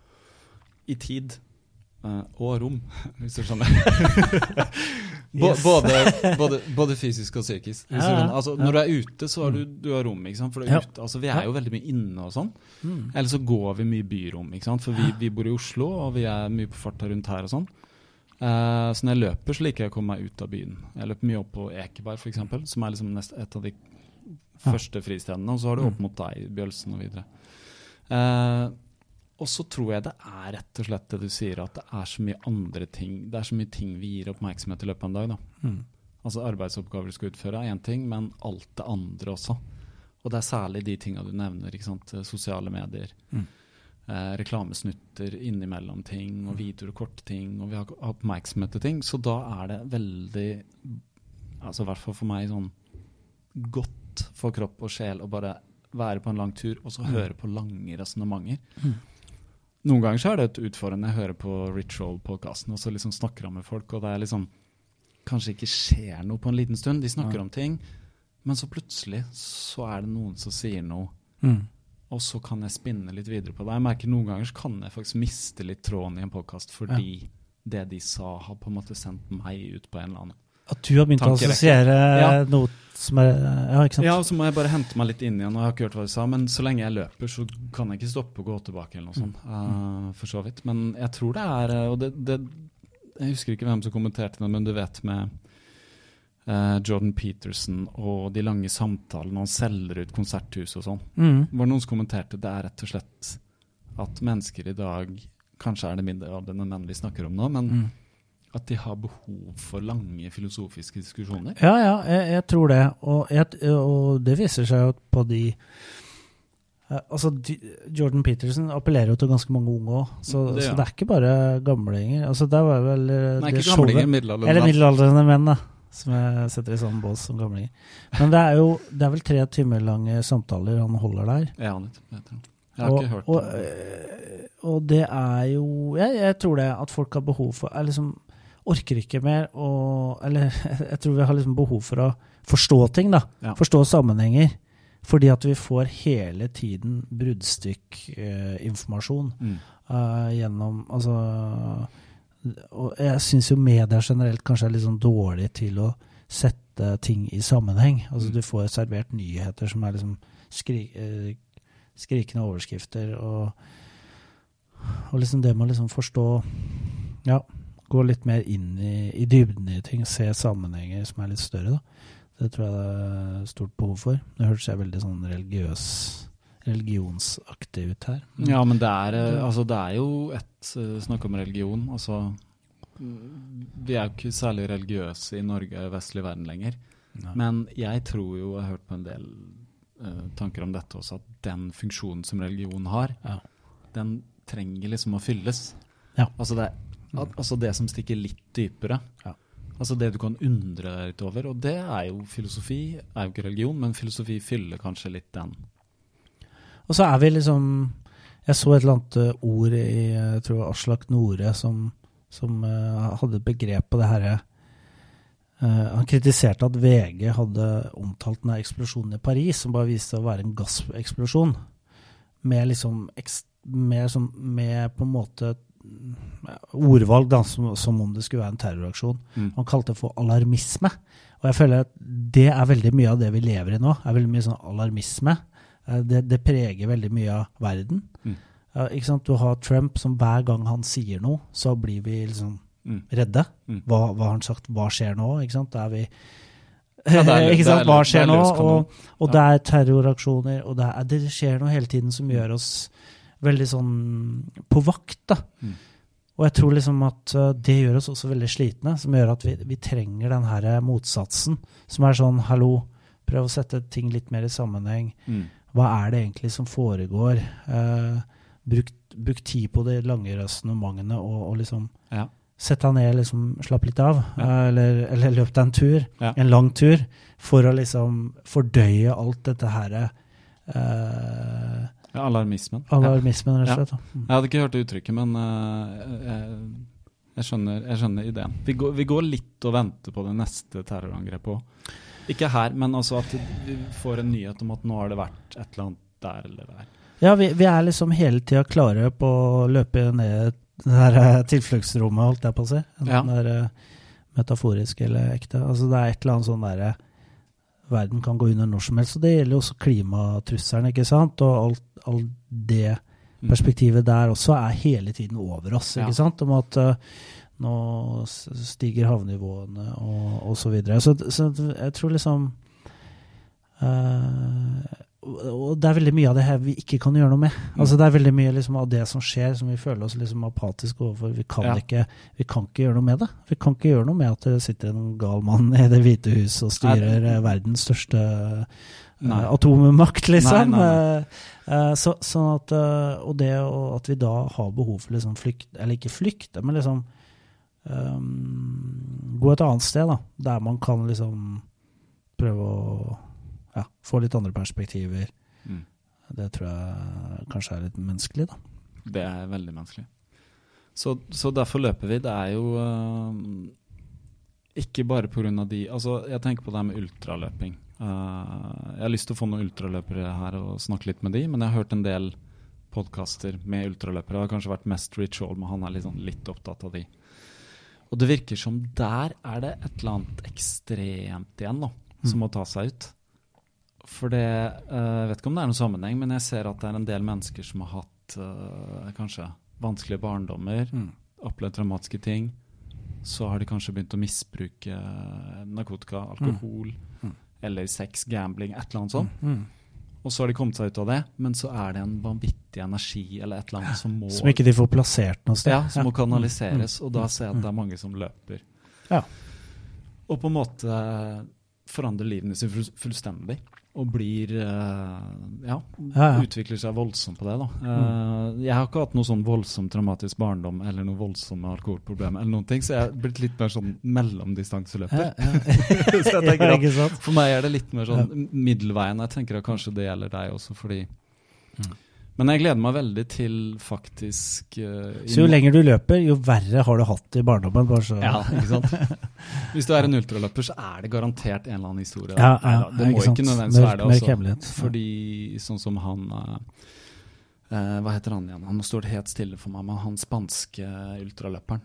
i tid. Uh, og rom, hvis du skjønner. Bo, yes. både, både, både fysisk og psykisk. Hvis ja, du altså, ja. Når du er ute, så har du, du har rom, ikke sant? For du er ja. ute, altså, vi er jo veldig mye inne og sånn. Mm. Eller så går vi mye byrom, ikke sant? For vi, vi bor i Oslo, og vi er mye på farta rundt her og sånn. Uh, så når jeg løper, så liker jeg å komme meg ut av byen. Jeg løper mye opp på Ekeberg, for eksempel, som er liksom nest, et av de ja. første fristedene. Og så har du opp mot deg, Bjølsen og videre. Uh, Og så tror jeg det er rett og slett det du sier, at det er så mye andre ting. Det er så mye ting vi gir oppmerksomhet i løpet av en dag. Da. Mm. Altså arbeidsoppgaver du skal utføre er en ting, men alt det andre også. Og det er særlig de tingene du nevner, ikke sant? Sosiale medier, mm. eh, reklamesnutter innimellom ting, og videoer og korte ting, og vi har oppmerksomhet til ting. Så da er det veldig, altså i hvert fall for meg, sånn godt for kropp og sjel å bare være på en lang tur, og så mm. høre på lange resonementer. Mm. Noen ganger så er det et utfordrende. Jeg hører på Ritual-podcasten, og så liksom snakker han med folk, og det er liksom, kanskje ikke skjer noe på en liten stund. De snakker ja. om ting, men så plutselig så er det noen som sier noe, mm. og så kan jeg spinne litt videre på det. Jeg merker noen ganger så kan jeg faktisk miste litt tråden i en podcast, fordi ja. det de sa har på en måte sendt meg ut på en eller annen. At du har begynt å assosiere ja. noe som er, ja, ikke sant? Ja, så må jeg bare hente meg litt inn igjen, og jeg har ikke hørt hva de sa, men så lenge jeg løper, så kan jeg ikke stoppe og gå tilbake eller noe sånt, uh, for så vidt. Men jeg tror det er, og det, det, jeg husker ikke hvem som kommenterte det, men du vet med uh, Jordan Peterson og de lange samtalene, han selger ut konserthus og sånn. Mm. Var noen som kommenterte, det er rett og slett at mennesker i dag, kanskje er det mindre av det enn menn vi snakker om nå, men mm. at de har behov for lange filosofiske diskusjoner? Ja, ja, jeg, jeg tror det. Og, jeg, og det viser seg jo på de... Uh, altså, de, Jordan Peterson appellerer jo til ganske mange unge også, så det, ja. så det er ikke bare gamlinger. Altså, det var vel... Uh, Nei, ikke gamlinger, middelaldrende. Eller middelaldrende menn, da, som jeg setter i sånn bås som gamlinger. Men det er jo det er vel tre timer lange samtaler han holder der. Ja, jeg tror. Jeg har og, ikke hørt og, det. Og det er jo... Jeg, jeg tror det at folk har behov for... Er liksom, orker ikke mer, og, eller jeg tror vi har liksom behov for å forstå ting, da. Ja. Forstå sammenhenger. Fordi at vi får hele tiden bruddstykk eh, informasjon mm. uh, gjennom, altså, og jeg synes jo media generelt kanskje er litt sånn dårlig til å sette ting i sammenheng. Altså mm. du får servert nyheter som er liksom skri, eh, skrikende overskrifter, og, og liksom det må liksom forstå, ja, gå litt mer inn i, i dybden i ting, se sammenhenger som er litt større da. Det tror jeg det er stort behov for. Det hørtes jeg veldig sånn religiøs, religionsaktig ut her. Men, ja, men det er, altså, det er jo et snakk om religion. Altså, vi er jo ikke særlig religiøse i Norge og vestlig verden lenger. Nei. Men jeg tror jo, jeg har hørt på en del uh, tanker om dette også, at den funksjonen som religion har, ja. den trenger liksom å fylles. Ja. Altså det er At, altså det som stikker litt dypere. Ja. Altså det du kan undre deg litt over. Og det er jo filosofi, er jo ikke religion, men filosofi fyller kanskje litt den. Og så er vi liksom... Jeg så et eller annet ord i, jeg tror Aslak Nore, som, som uh, hadde et begrep på det her. Uh, han kritiserte at V G hadde omtalt denne eksplosjonen i Paris, som bare viste å være en gasseksplosjon. Med liksom... Med, som, med på en måte... ordvalg da, som, som om det skulle være en terroraksjon. Mm. Han kalte det for alarmisme. Og jeg føler at det er veldig mye av det vi lever i nå. Det er veldig mye sånn alarmisme. Det, det preger veldig mye av verden. Mm. Uh, ikke sant? Du har Trump som hver gang han sier noe, så blir vi liksom mm. redde. Mm. Hva, hva har han sagt? Hva skjer nå? Ikke sant? Da er vi... Ja, det er, ikke sant? Hva skjer nå? Og, og ja. det er terroraksjoner, og det, er, det skjer noe hele tiden som gjør oss veldig sånn på vakt, da. Mm. Og jeg tror liksom at det gjør oss også veldig slitne, som gjør at vi, vi trenger den her motsatsen, som er sånn, hallo, prøv å sette ting litt mer i sammenheng. Mm. Hva er det egentlig som foregår? Uh, bruk, bruk tid på de lange resonnementene og, og liksom... Ja. Sett deg ned, liksom, slapp litt av, ja. eller, eller løp deg en tur, ja. en lang tur, for å liksom fordøye alt dette her. Uh, ja, alarmismen. Alarmismen, rett og slett. Ja. Jeg hadde ikke hørt det uttrykket, men uh, jeg, jeg, skjønner, jeg skjønner ideen. Vi går, vi går litt og venter på det neste terrorangrepet også. Ikke her, men altså at vi får en nyhet om at nå har det vært et eller annet der eller der. Ja, vi, vi er liksom hele tiden klare på å løpe ned det der tilfluktsrommet, holdt jeg på å si. Ja. Den der uh, metaforisk eller ekte. Altså det er et eller annet sånn der verden kan gå under når som helst, og det gjelder jo også klimatrusselen, ikke sant? Og alt, alt det perspektivet der også er hele tiden over oss, ikke ja. sant? Om at uh, nå stiger havnivåene og, og så videre. Så, så jeg tror liksom uh, og det er veldig mye av det her vi ikke kan gjøre noe med. Altså det er veldig mye liksom, av det som skjer som vi føler oss liksom apatiske overfor. Vi kan, ja. ikke, vi kan ikke gjøre noe med det. Vi kan ikke gjøre noe med at det sitter en gal mann i det hvite huset og styrer uh, verdens største uh, atommakt, liksom. Nei, nei, nei. Uh, uh, så, sånn at, uh, og det og at vi da har behov for liksom flykt, eller ikke flykt, men liksom um, gå et annet sted da, der man kan liksom prøve å ja, få litt andre perspektiver. Mm. Det tror jeg kanskje er litt menneskelig, da. Det er veldig menneskelig. Så, så derfor løper vi. Det er jo uh, ikke bare på grunn av de... Altså, jeg tenker på det med ultraløping. Uh, jeg har lyst til å få noen ultraløpere her og snakke litt med de, men jeg har hørt en del podcaster med ultraløpere. Det har kanskje vært mest Rich Olm, men han er liksom litt opptatt av de. Og det virker som der er det et eller annet ekstremt igjen, da, som mm. må ta seg ut. For det, uh, jeg vet ikke om det er noen sammenheng, men jeg ser at det er en del mennesker som har hatt uh, kanskje vanskelige barndommer, mm. opplevd traumatiske ting, så har de kanskje begynt å misbruke narkotika, alkohol, mm. eller sex, gambling, et eller annet sånt. Mm. Og så har de kommet seg ut av det, men så er det en vanvittig energi eller et eller annet som må... Som ikke de får plassert noe sted. Ja, som ja. må kanaliseres, mm. og da ser jeg at det er mange som løper. Ja. Og på en måte forandrer livene sine fullstendig. Og blir, uh, ja, ja, ja, utvikler seg voldsomt på det da. Uh, mm. Jeg har ikke hatt noe sånn voldsomt traumatisk barndom, eller noe voldsomme alkoholproblem, eller noen ting, så jeg har blitt litt mer sånn mellomdistanseløper. Ja, ja. Så jeg tenker at for meg er det litt mer sånn ja. middelveien. Jeg tenker at kanskje det gjelder deg også, fordi... Mm. Men jeg gleder meg veldig til faktisk... Uh, så jo lenger du løper, jo verre har du hatt i barndommen. Bare så. Ja, ikke sant? Hvis du er en ultraløper, så er det garantert en eller annen historie. Ja, ja, det må ikke, ikke nødvendigvis være det også. Fordi ja. sånn som han... Uh, uh, hva heter han igjen? Han må stå helt stille for meg, men han spanske ultraløperen.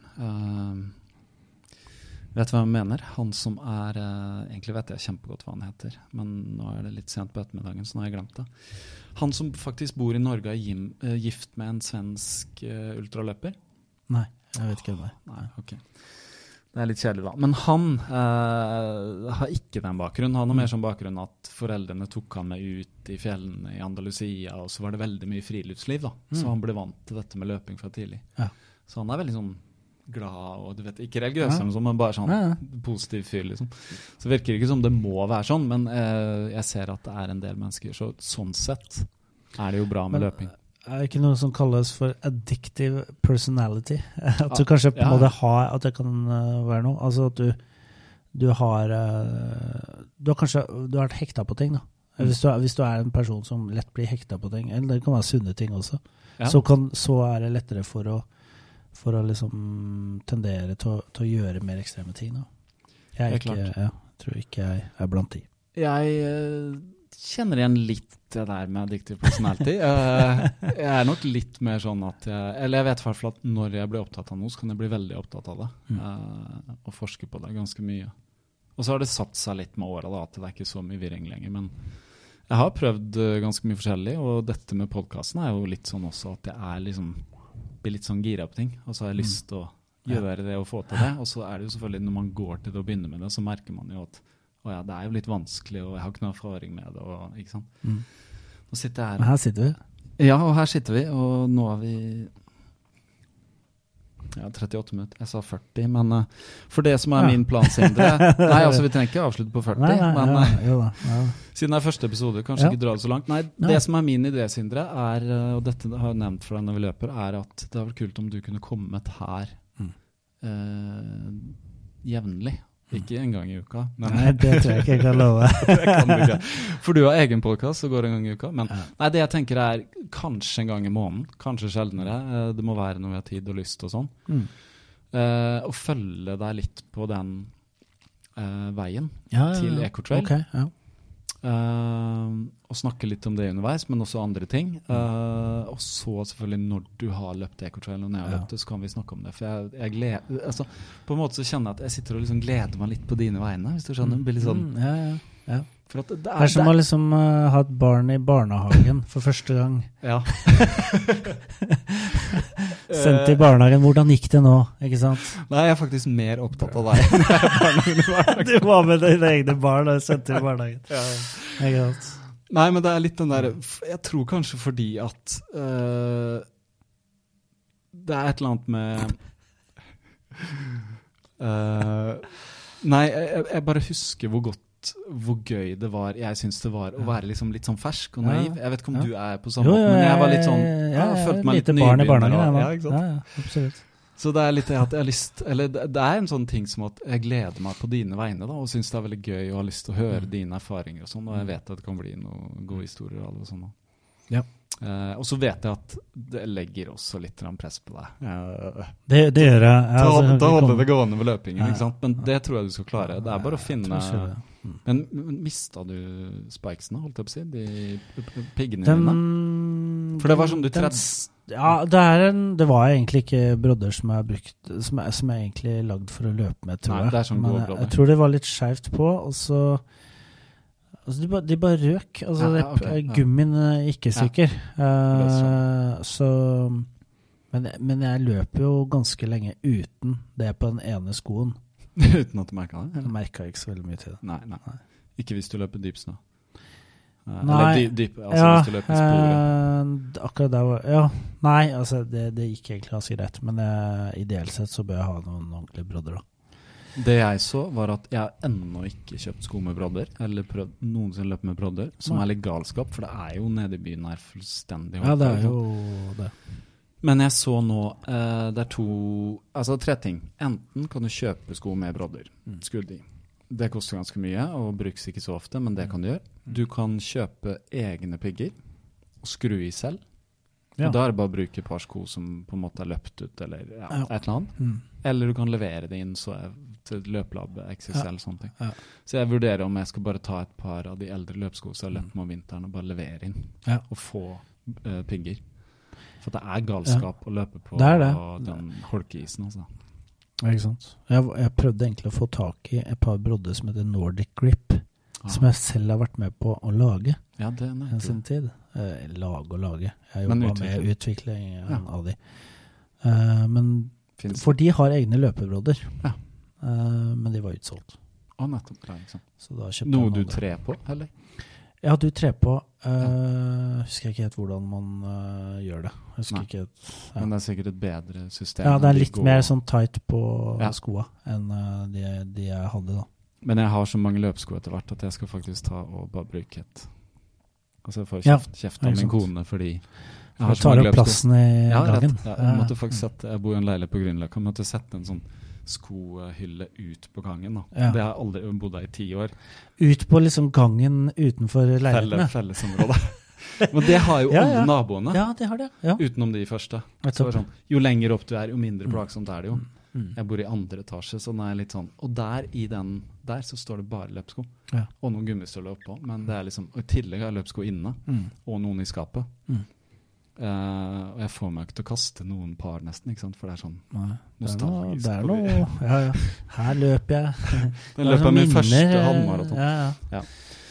Uh, vet du hva jeg mener? Han som er... Uh, egentlig vet jeg kjempegodt hva han heter, men nå er det litt sent på ettermiddagen, så nå har jeg glemt det. Han som faktisk bor i Norge er gim, uh, gift med en svensk uh, ultraløper. Nei, jeg vet ikke det. Nei, ok. Det er litt kjedelig da. Men han uh, har ikke den bakgrunnen. Han har mer sånn bakgrunn at foreldrene tok han med ut i fjellene i Andalusia, og så var det veldig mye friluftsliv da. Mm. Så han ble vant til dette med løping fra tidlig. Ja. Så han er veldig sånn glad, og du vet, ikke religiøs, ja. sånn, men bare sånn ja, ja. positiv fyr liksom. Så virker det ikke som det må være sånn, men uh, jeg ser at det er en del mennesker, så sånn sett er det jo bra med men, løping. Er det ikke noe som kalles for addictive personality? At du kanskje på en ja. måte har, at det kan uh, være noe, altså at du, du har uh, du har kanskje, du har vært hekta på ting da. Mm. Hvis, du, hvis du er en person som lett blir hekta på ting, eller det kan være sunne ting også, ja. så, kan, så er det lettere for å for å liksom tendere til å, til å gjøre mer ekstreme ting da. Jeg, er ikke, jeg tror ikke jeg er blant de. Jeg uh, kjenner igjen litt det der med addictive personality. uh, jeg er nok litt mer sånn at jeg, eller jeg vet i hvert fall at når jeg blir opptatt av noe, så kan jeg bli veldig opptatt av det. Mm. Uh, og forske på det ganske mye. Og så har det satt seg litt med året da, at det er ikke så mye virring lenger, men jeg har prøvd uh, ganske mye forskjellig, og dette med podcasten er jo litt sånn også at jeg er liksom blir litt sånn gira på ting, og så har jeg lyst til å gjøre det og få til det. Og så er det jo selvfølgelig, når man går til det og begynner med det, så merker man jo at å ja, det er jo litt vanskelig, og jeg har ikke noe erfaring med det, og, ikke sant? Mm. Nå sitter jeg her. Men her sitter vi. Ja, og her sitter vi, og nå er vi ja, trettiåtte minutter. Jeg sa førti, men uh, for det som er Ja. min plan, Sindre Nei, altså vi trenger ikke avslutte på førti, Nei, nei, men ja, uh, jo da, ja. siden det er første episode, kanskje Ja. ikke dra det så langt. Nei, Nei. det som er min idé, Sindre, er, uh, og dette har jeg nevnt for deg når vi løper, er at det har vært kult om du kunne kommet her Mm. uh, jevnlig. Ikke en gang i uka. Men Nei, det tror jeg ikke jeg kan love. det kan du ikke. For du har egen podcast, så går det en gang i uka. Men Ja. nei, det jeg tenker er kanskje en gang i måneden, kanskje sjeldnere. Eh, Det må være når vi har tid og lyst og sånn. Mm. Eh, og følge deg litt på den eh, veien Ja, ja, til ja. Ecotrail. Ok, ja. Eh, og snakke litt om det underveis, men også andre ting. Eh, og så selvfølgelig når du har løpt Ecotrail, og når jeg har Ja. løpt det, så kan vi snakke om det. For jeg, jeg gleder, altså, på en måte så kjenner jeg at jeg sitter og liksom gleder meg litt på dine vegne, hvis du skjønner. Det blir litt sånn, Mm, ja, ja, ja. for at det, det Det er som å liksom uh, ha et barn i barnehagen for første gang. ja. Sendt i barnehagen, hvordan gikk det nå, ikke sant? Nei, jeg er faktisk mer opptatt av deg. Du var med dine egne barn og sendt i barnehagen. Ikke sant? Nei, men det er litt den der, jeg tror kanskje fordi at øh, det er et eller annet med øh, nei, jeg, jeg bare husker hvor godt, hvor gøy det var, jeg synes det var å være liksom litt sånn fersk og naiv. Jeg vet ikke om Ja. du er på samme måte, men jeg var litt sånn, ja, jeg jeg følte er meg lite litt barn i nybegynner, barnehagen. og- jeg, ja, da. ikke sant? Ja, ja, absolutt. Så det er litt det at jeg har lyst, eller det, det er en sånn ting som at jeg gleder meg på dine vegne da, og synes det er veldig gøy og har lyst til å høre Mm. dine erfaringer og sånn, og jeg vet at det kan bli noen gode historier og alle sånne. Ja. Eh, og så vet jeg at det legger også litt grann press på deg. Eh, Det, det gjør jeg. Ja, ta altså, ta vi holde kommer- det gående med løpingen, Ja. ikke sant? Men det tror jeg du skal klare. Det er bare å Jeg finne... tror jeg skal det. Mm. Men, men mistet du spikesene, holdt jeg på å si? De p- piggene Den, dine? For det var sånn du den tredde... s- Ja, det, er en, det var egentlig ikke brodder som jeg har brukt, som er, som er egentlig lagd for å løpe med, tror Nei, jeg. det er sånn Men gode jeg, brodder. jeg tror det var litt skjevt på, og så altså de, bare, de bare røk. Altså, Ja, ja, det- ok, ja. gummien er ikke Ja. sikker. Det er Eh, så men, men jeg løper jo ganske lenge uten det på den ene skoen. Uten at du merket det? Jeg eller? merket ikke så veldig mye til det. Nei, nei. Ikke hvis du løper dyp snø. Eh, Nei. Eller dyp, dyp altså Ja, hvis du løper i sporet. eh, akkurat der var Ja, nei, altså det, det gikk egentlig ganske greit, men eh, ideelt sett så bør jeg ha noen ordentlige brodder, da. Det jeg så var at jeg har ennå ikke kjøpt sko med brodder, eller prøvd noensinne løpe med brodder, som Nei. er litt galskap, for det er jo nede i byen her fullstendig. Ja, det er ikke sant? jo det. Men jeg så nå, eh, det er to, altså tre ting. Enten kan du kjøpe sko med brodder, Mm. skuldi. Det koster ganske mye, og brukes ikke så ofte, men det kan du gjøre. Du kan kjøpe egne pigger, og skru i selv. Ja. Og da er det bare å bruke et par sko som på en måte er løpt ut, eller ja, Ja. et eller annet. Mm. Eller du kan levere det inn så er, til løpelab, X S L, Ja. sånne ting. Ja. Så jeg vurderer om jeg skal bare ta et par av de eldre løpsko som jeg har løpt med om vinteren, og bare levere inn, Ja. og få uh, pigger. For det er galskap å løpe på Det er det. den holkeisen, altså. Ja, ikke sant. Jeg, jeg prøvde egentlig å få tak i et par brodder som heter Nordic Grip, Ah. som jeg selv har vært med på å lage Ja, det er i nettopp. sin tid. Eh, lage og lage. Jeg Men jobba med utvikling. utvikling Ja. av de. Eh, men Finnes For de har egne løpebrodder, Ja. Eh, men de var utsolgt. Ah, nettopp. Ja, ikke sant. Så da kjøpte Noe jeg du noen andre. trer på, eller? Ja, du trer på. Uh, husker jeg ikke helt hvordan man eh, gjør det. Jeg husker Nei. ikke helt, ja. Men det er sikkert et bedre system. Ja, det enn er de litt går- mer sånn tight på Ja. skoa enn eh, de, de jeg hadde da. Men jeg har så mange løpsko etter hvert at jeg skal faktisk ta og bare bruke et. Altså jeg får Ja, kjeft, kjeft ikke av min sant. kone fordi jeg For har det så tar mange opp løpsko. plassen i Ja, rett. gangen. Ja, jeg måtte faktisk sette, jeg bor i en leilighet på Grünerløkka, jeg måtte sette en sånn skohylle ut på gangen. Da. Ja. Det har jeg aldri bodd der i ti år. Ut på liksom gangen utenfor Felle, leilighetene. fellesområde. Men det har jo Ja, alle ja. naboene, Ja, det har det. Ja. utenom de første. Så det Nettopp. er sånn, jo lenger opp du er, jo mindre Mm. plagsomt er det jo. Mm. Jeg bor i andre etasje, så den er litt sånn. Og der i den, der så står det bare løpsko. Ja. Og noen gummistøvler oppå. Men det er liksom, og i tillegg har jeg løpsko inne, Mm. og noen i skapet. Mm. Eh, og jeg får meg ikke til å kaste noen par nesten, ikke sant? For det er sånn, Nei, det er noe, nostalgisk. det er og vi- noe ja, ja. Her løper jeg. Den Det er løper sånn min minner, første eh, halvmaraton. Ja, ja.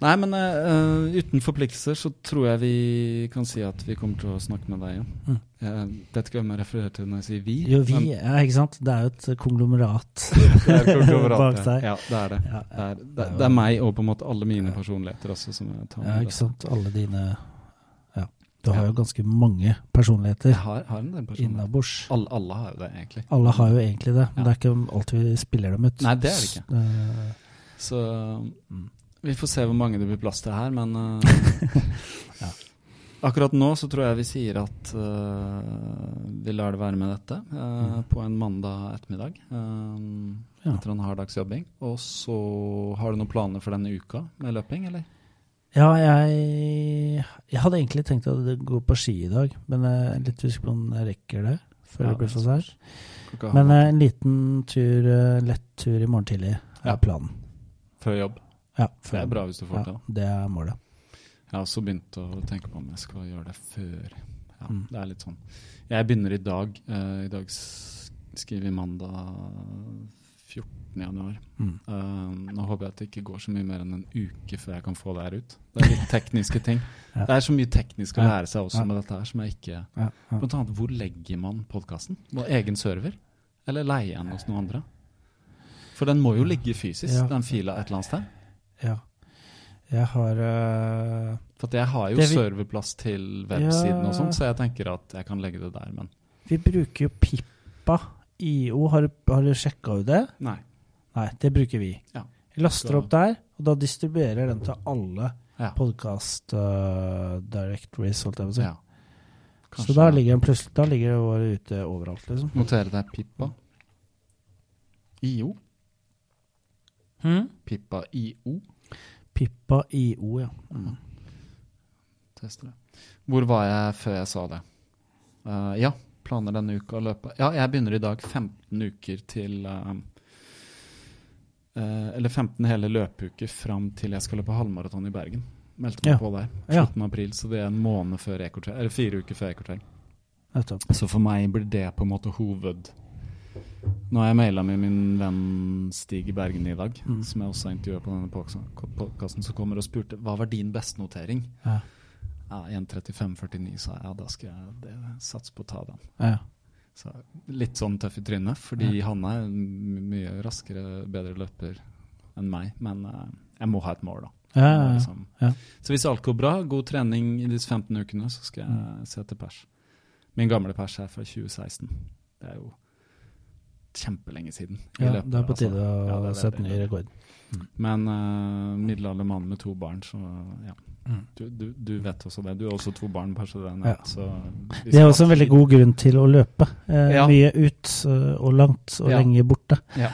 Nei, men uh, uten forpliktelser så tror jeg vi kan si at vi kommer til å snakke med deg igjen. Mm. Jeg vet ikke hvem jeg refererer til når jeg sier vi. Jo, vi, men, ja, ikke sant? Det er jo et konglomerat, det er konglomerat bak deg. Ja, det er det. Ja, det, er, det, det er meg og på en måte alle mine personligheter også som jeg tar med. Ja, ikke sant? Alle dine... Ja, du har jo ganske mange personligheter. Jeg har, har en del personligheter. Innabords. Alle, alle har jo det, egentlig. Alle har jo egentlig det, men ja. det er ikke alltid vi spiller dem ut. Nei, det er det ikke. Uh, Så... Mm. Vi får se hvor mange det blir plass til her, men uh, ja. akkurat nå så tror jeg vi sier at uh, vi lar det være med dette uh, mm. på en mandag ettermiddag uh, ja. etter en harddagsjobbing. Og så har du noen planer for denne uka med løping, eller? Ja, jeg, jeg hadde egentlig tenkt å gå på ski i dag, men jeg er litt usikker på om jeg rekker det før ja, det blir for seg. Men uh, en liten tur, uh, lett tur i morgen tidlig er ja. planen. Før jobb? Ja, det er bra hvis du får ja, til. Det er målet. Jeg har også begynt å tenke på om jeg skal gjøre det før. Ja, mm. det er litt sånn. Jeg begynner i dag. Uh, I dag skriver vi mandag fjortende januar. Mm. Uh, nå håper jeg at det ikke går så mye mer enn en uke før jeg kan få det her ut. Det er litt tekniske ting. ja. Det er så mye teknisk å lære seg også ja. med dette her, som jeg ikke... Ja. Ja. Blant annet, hvor legger man podcasten? På egen server? Eller leie den hos noen andre? For den må jo ligge fysisk, ja. den fila et eller annet sted. Ja, jeg har uh, For at jeg har jo vi, serverplass til websiden ja, og sånt, så jeg tenker at jeg kan legge det der, men vi bruker jo Pippa I O, har, har du sjekket ut det? Nei. Nei, det bruker vi. Ja. Vi laster opp der, og da distribuerer den til alle ja. podcast uh, directories, holdt jeg på å si. Ja. Så da ligger den plutselig, da ligger det bare ute overalt, liksom. Notere deg Pippa I O hmm? Pippa I O Pippa I O, ja. Mm. Tester det. Hvor var jeg før jeg sa det? Uh, ja, planer denne uka å løpe. Ja, jeg begynner i dag femten uker til... Uh, uh, eller femten hele løpeuker frem til jeg skal løpe halvmaraton i Bergen. Meldte meg ja. på der. slutten av april, så det er en måned før Ekorteg. Eller fire uker før Ekorteg. Så for meg blir det på en måte hoved... Nå har jeg mailet med min venn Stig i Bergen i dag, mm. som jeg også har intervjuet på denne podcasten, som kommer og spurte, hva var din beste notering? Ja. Ja, en trettifem førtini, sa jeg, ja, da skal jeg det, satse på å ta den. Ja. Så litt sånn tøff i trynet, fordi ja. han er mye raskere, bedre løper enn meg, men uh, jeg må ha et mål da. Ja, ja, ja. Liksom. Ja. Så hvis alt går bra, god trening i disse femten ukene, så skal jeg mm. se til pers. Min gamle pers er fra tjue seksten. Det er jo kjempelenge siden. Ja, løpet, det er på tide altså. å ja, sette ny rekord. Mm. Men uh, middelalder mann med to barn, så ja. Mm. Du, du, du vet også det. Du har også to barn, kanskje det er nett, ja. så... Det er også en veldig god grunn til å løpe. Eh, ja. Mye ut uh, og langt og ja. lenge borte. Ja.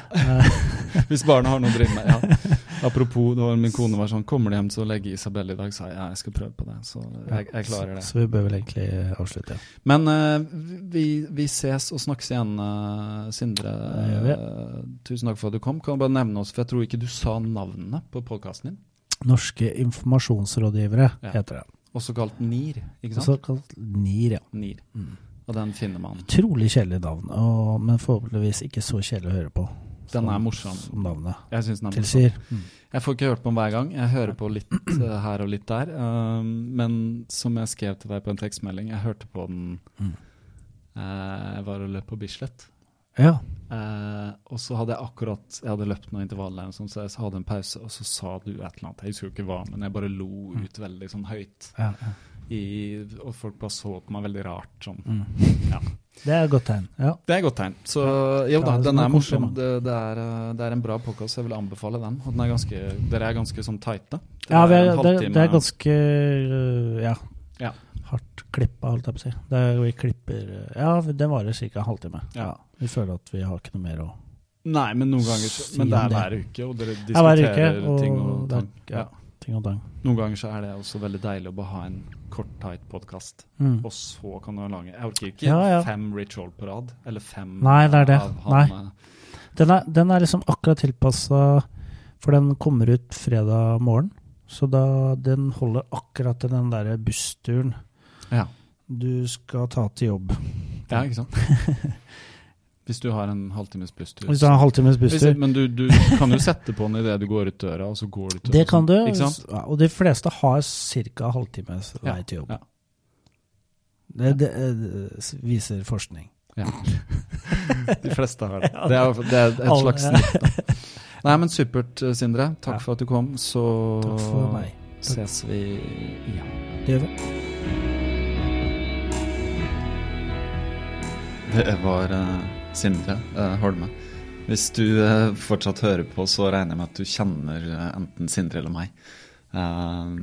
Hvis barna har noe å drive med, ja. Apropos, da min kone var sånn, kommer de hjem til å legge Isabel i dag, sa jeg, ja, jeg skal prøve på det, så jeg, jeg klarer det. Så, så vi bør vel egentlig avslutte, ja. Men uh, vi, vi ses og snakkes igjen, uh, Sindre. Uh, tusen takk for at du kom. Kan du bare nevne oss, for jeg tror ikke du sa navnene på podcasten din? Norske informasjonsrådgivere, ja. heter det. Også kalt NIR, ikke sant? Også kalt NIR, ja. NIR. Mm. Og den finner man. Utrolig kjedelig navn, og, men forhåpentligvis ikke så kjedelig å høre på. Den er morsom. Som navnet jeg synes den er tilsier. Mm. Jeg får ikke hørt på den hver gang. Jeg hører på litt uh, her og litt der. Um, men som jeg skrev til deg på en tekstmelding, jeg hørte på den mm. uh, jeg var og løp på Bislett. Ja. Uh, og så hadde jeg akkurat, jeg hadde løpt noen intervaller, sånn, så jeg hadde en pause, og så sa du et eller annet. Jeg husker jo ikke hva, men jeg bare lo mm. ut veldig sånn høyt. Ja, ja. I, og folk bare så på meg veldig rart. Sånn. Mm. Ja. Det er et godt tegn. Ja. Det er et godt tegn. Så jo da, den er morsom. Det, det, er, det er en bra podcast, jeg vil anbefale den. Og den er ganske, dere er ganske sånn tighte. Ja, vi er, det, det er ganske ja, ja. hardt klippet, holdt jeg på å si. Det er, vi klipper, ja, det varer cirka en halvtime. Ja. Ja, vi føler at vi har ikke noe mer å Nei, men noen ganger, men det er hver uke, og dere diskuterer ja, hver uke, og ting og tang. Ja, ting og tang. Noen ganger så er det også veldig deilig å bare ha en kort, tight podcast. Mm. Og så kan du lage... Jeg orker ikke ja, ja. fem ritual på rad, eller fem Nei, det er det. av han. Nei. Den er, den er liksom akkurat tilpasset, for den kommer ut fredag morgen, så da den holder akkurat til den der bussturen ja. du skal ta til jobb. Ja, ikke sant? Hvis du har en halvtimes busstur. Hvis du har en halvtimes busstur. Men du, du kan jo sette på den i det du går ut døra, og så går du til. Det kan du, ikke sant? og de fleste har cirka halvtimes vei til jobb. Ja. Det, det, det viser forskning. Ja. De fleste har det. Det er, det er et slags snitt. Nei, men supert, Sindre. Takk ja. for at du kom. Så Takk for meg. Takk. Ses vi igjen. Det gjør vi. Det var uh, Sindre uh, Holme. Hvis du uh, fortsatt hører på, så regner jeg med at du kjenner uh, enten Sindre eller meg. Uh,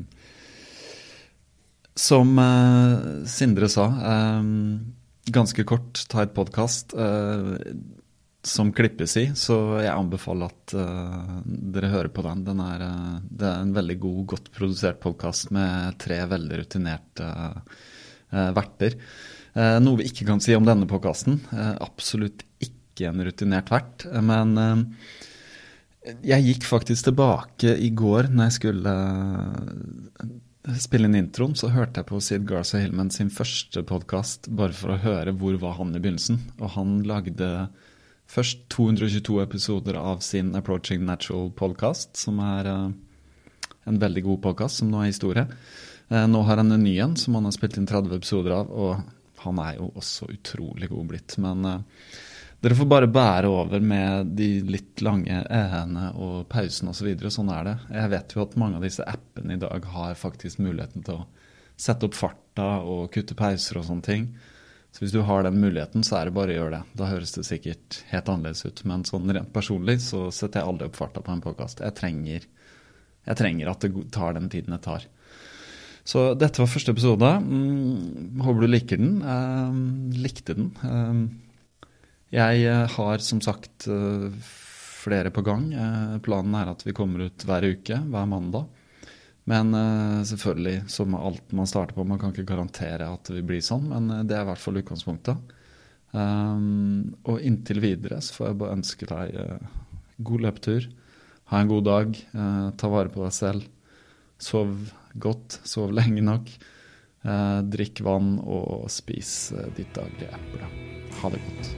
som uh, Sindre sa, um, ganske kort, ta et podcast uh, som klippes i, så jeg anbefaler at uh, dere hører på den. Den er, uh, det er en veldig god, godt produsert podcast med tre veldig rutinerte uh, uh, verter. Uh, noe vi ikke kan si om denne podcasten. Uh, absolutt ikke en rutinert vert, men uh, jeg gikk faktisk tilbake i går når jeg skulle uh, spille inn introen, så hørte jeg på Sid Garza Hillman sin første podcast, bare for å høre hvor var han i begynnelsen. Og han lagde først to hundre og tjueto episoder av sin Approaching Natural podcast, som er uh, en veldig god podcast, som nå er historie. Uh, nå har han en ny en, som han har spilt inn tretti episoder av, og han er jo også utrolig god blitt, men uh, dere får bare bære over med de litt lange æene og pausen og så videre, sånn er det. Jeg vet jo at mange av disse appene i dag har faktisk muligheten til å sette opp farta og kutte pauser og sånne ting. Så hvis du har den muligheten, så er det bare å gjøre det. Da høres det sikkert helt annerledes ut, men sånn rent personlig så setter jeg aldri opp farta på en podcast. Jeg trenger, jeg trenger at det tar den tiden det tar. Så dette var første episode. Mm, håper du liker den. Um, likte den. Um, jeg har som sagt uh, flere på gang. Uh, planen er at vi kommer ut hver uke, hver mandag. Men uh, selvfølgelig, som med alt man starter på, man kan ikke garantere at det vil bli sånn, men uh, det er i hvert fall utgangspunktet. Um, og inntil videre så får jeg bare ønske deg uh, god løpetur. Ha en god dag. Uh, ta vare på deg selv. Sov godt, sov lenge nok, eh, drikk vann og spis eh, ditt daglige eple. Ha det godt.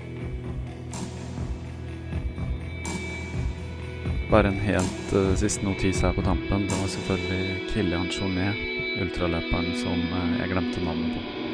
Bare en helt uh, siste notis her på tampen. Det var selvfølgelig Kilian Jornet, ultraløperen som uh, jeg glemte navnet på.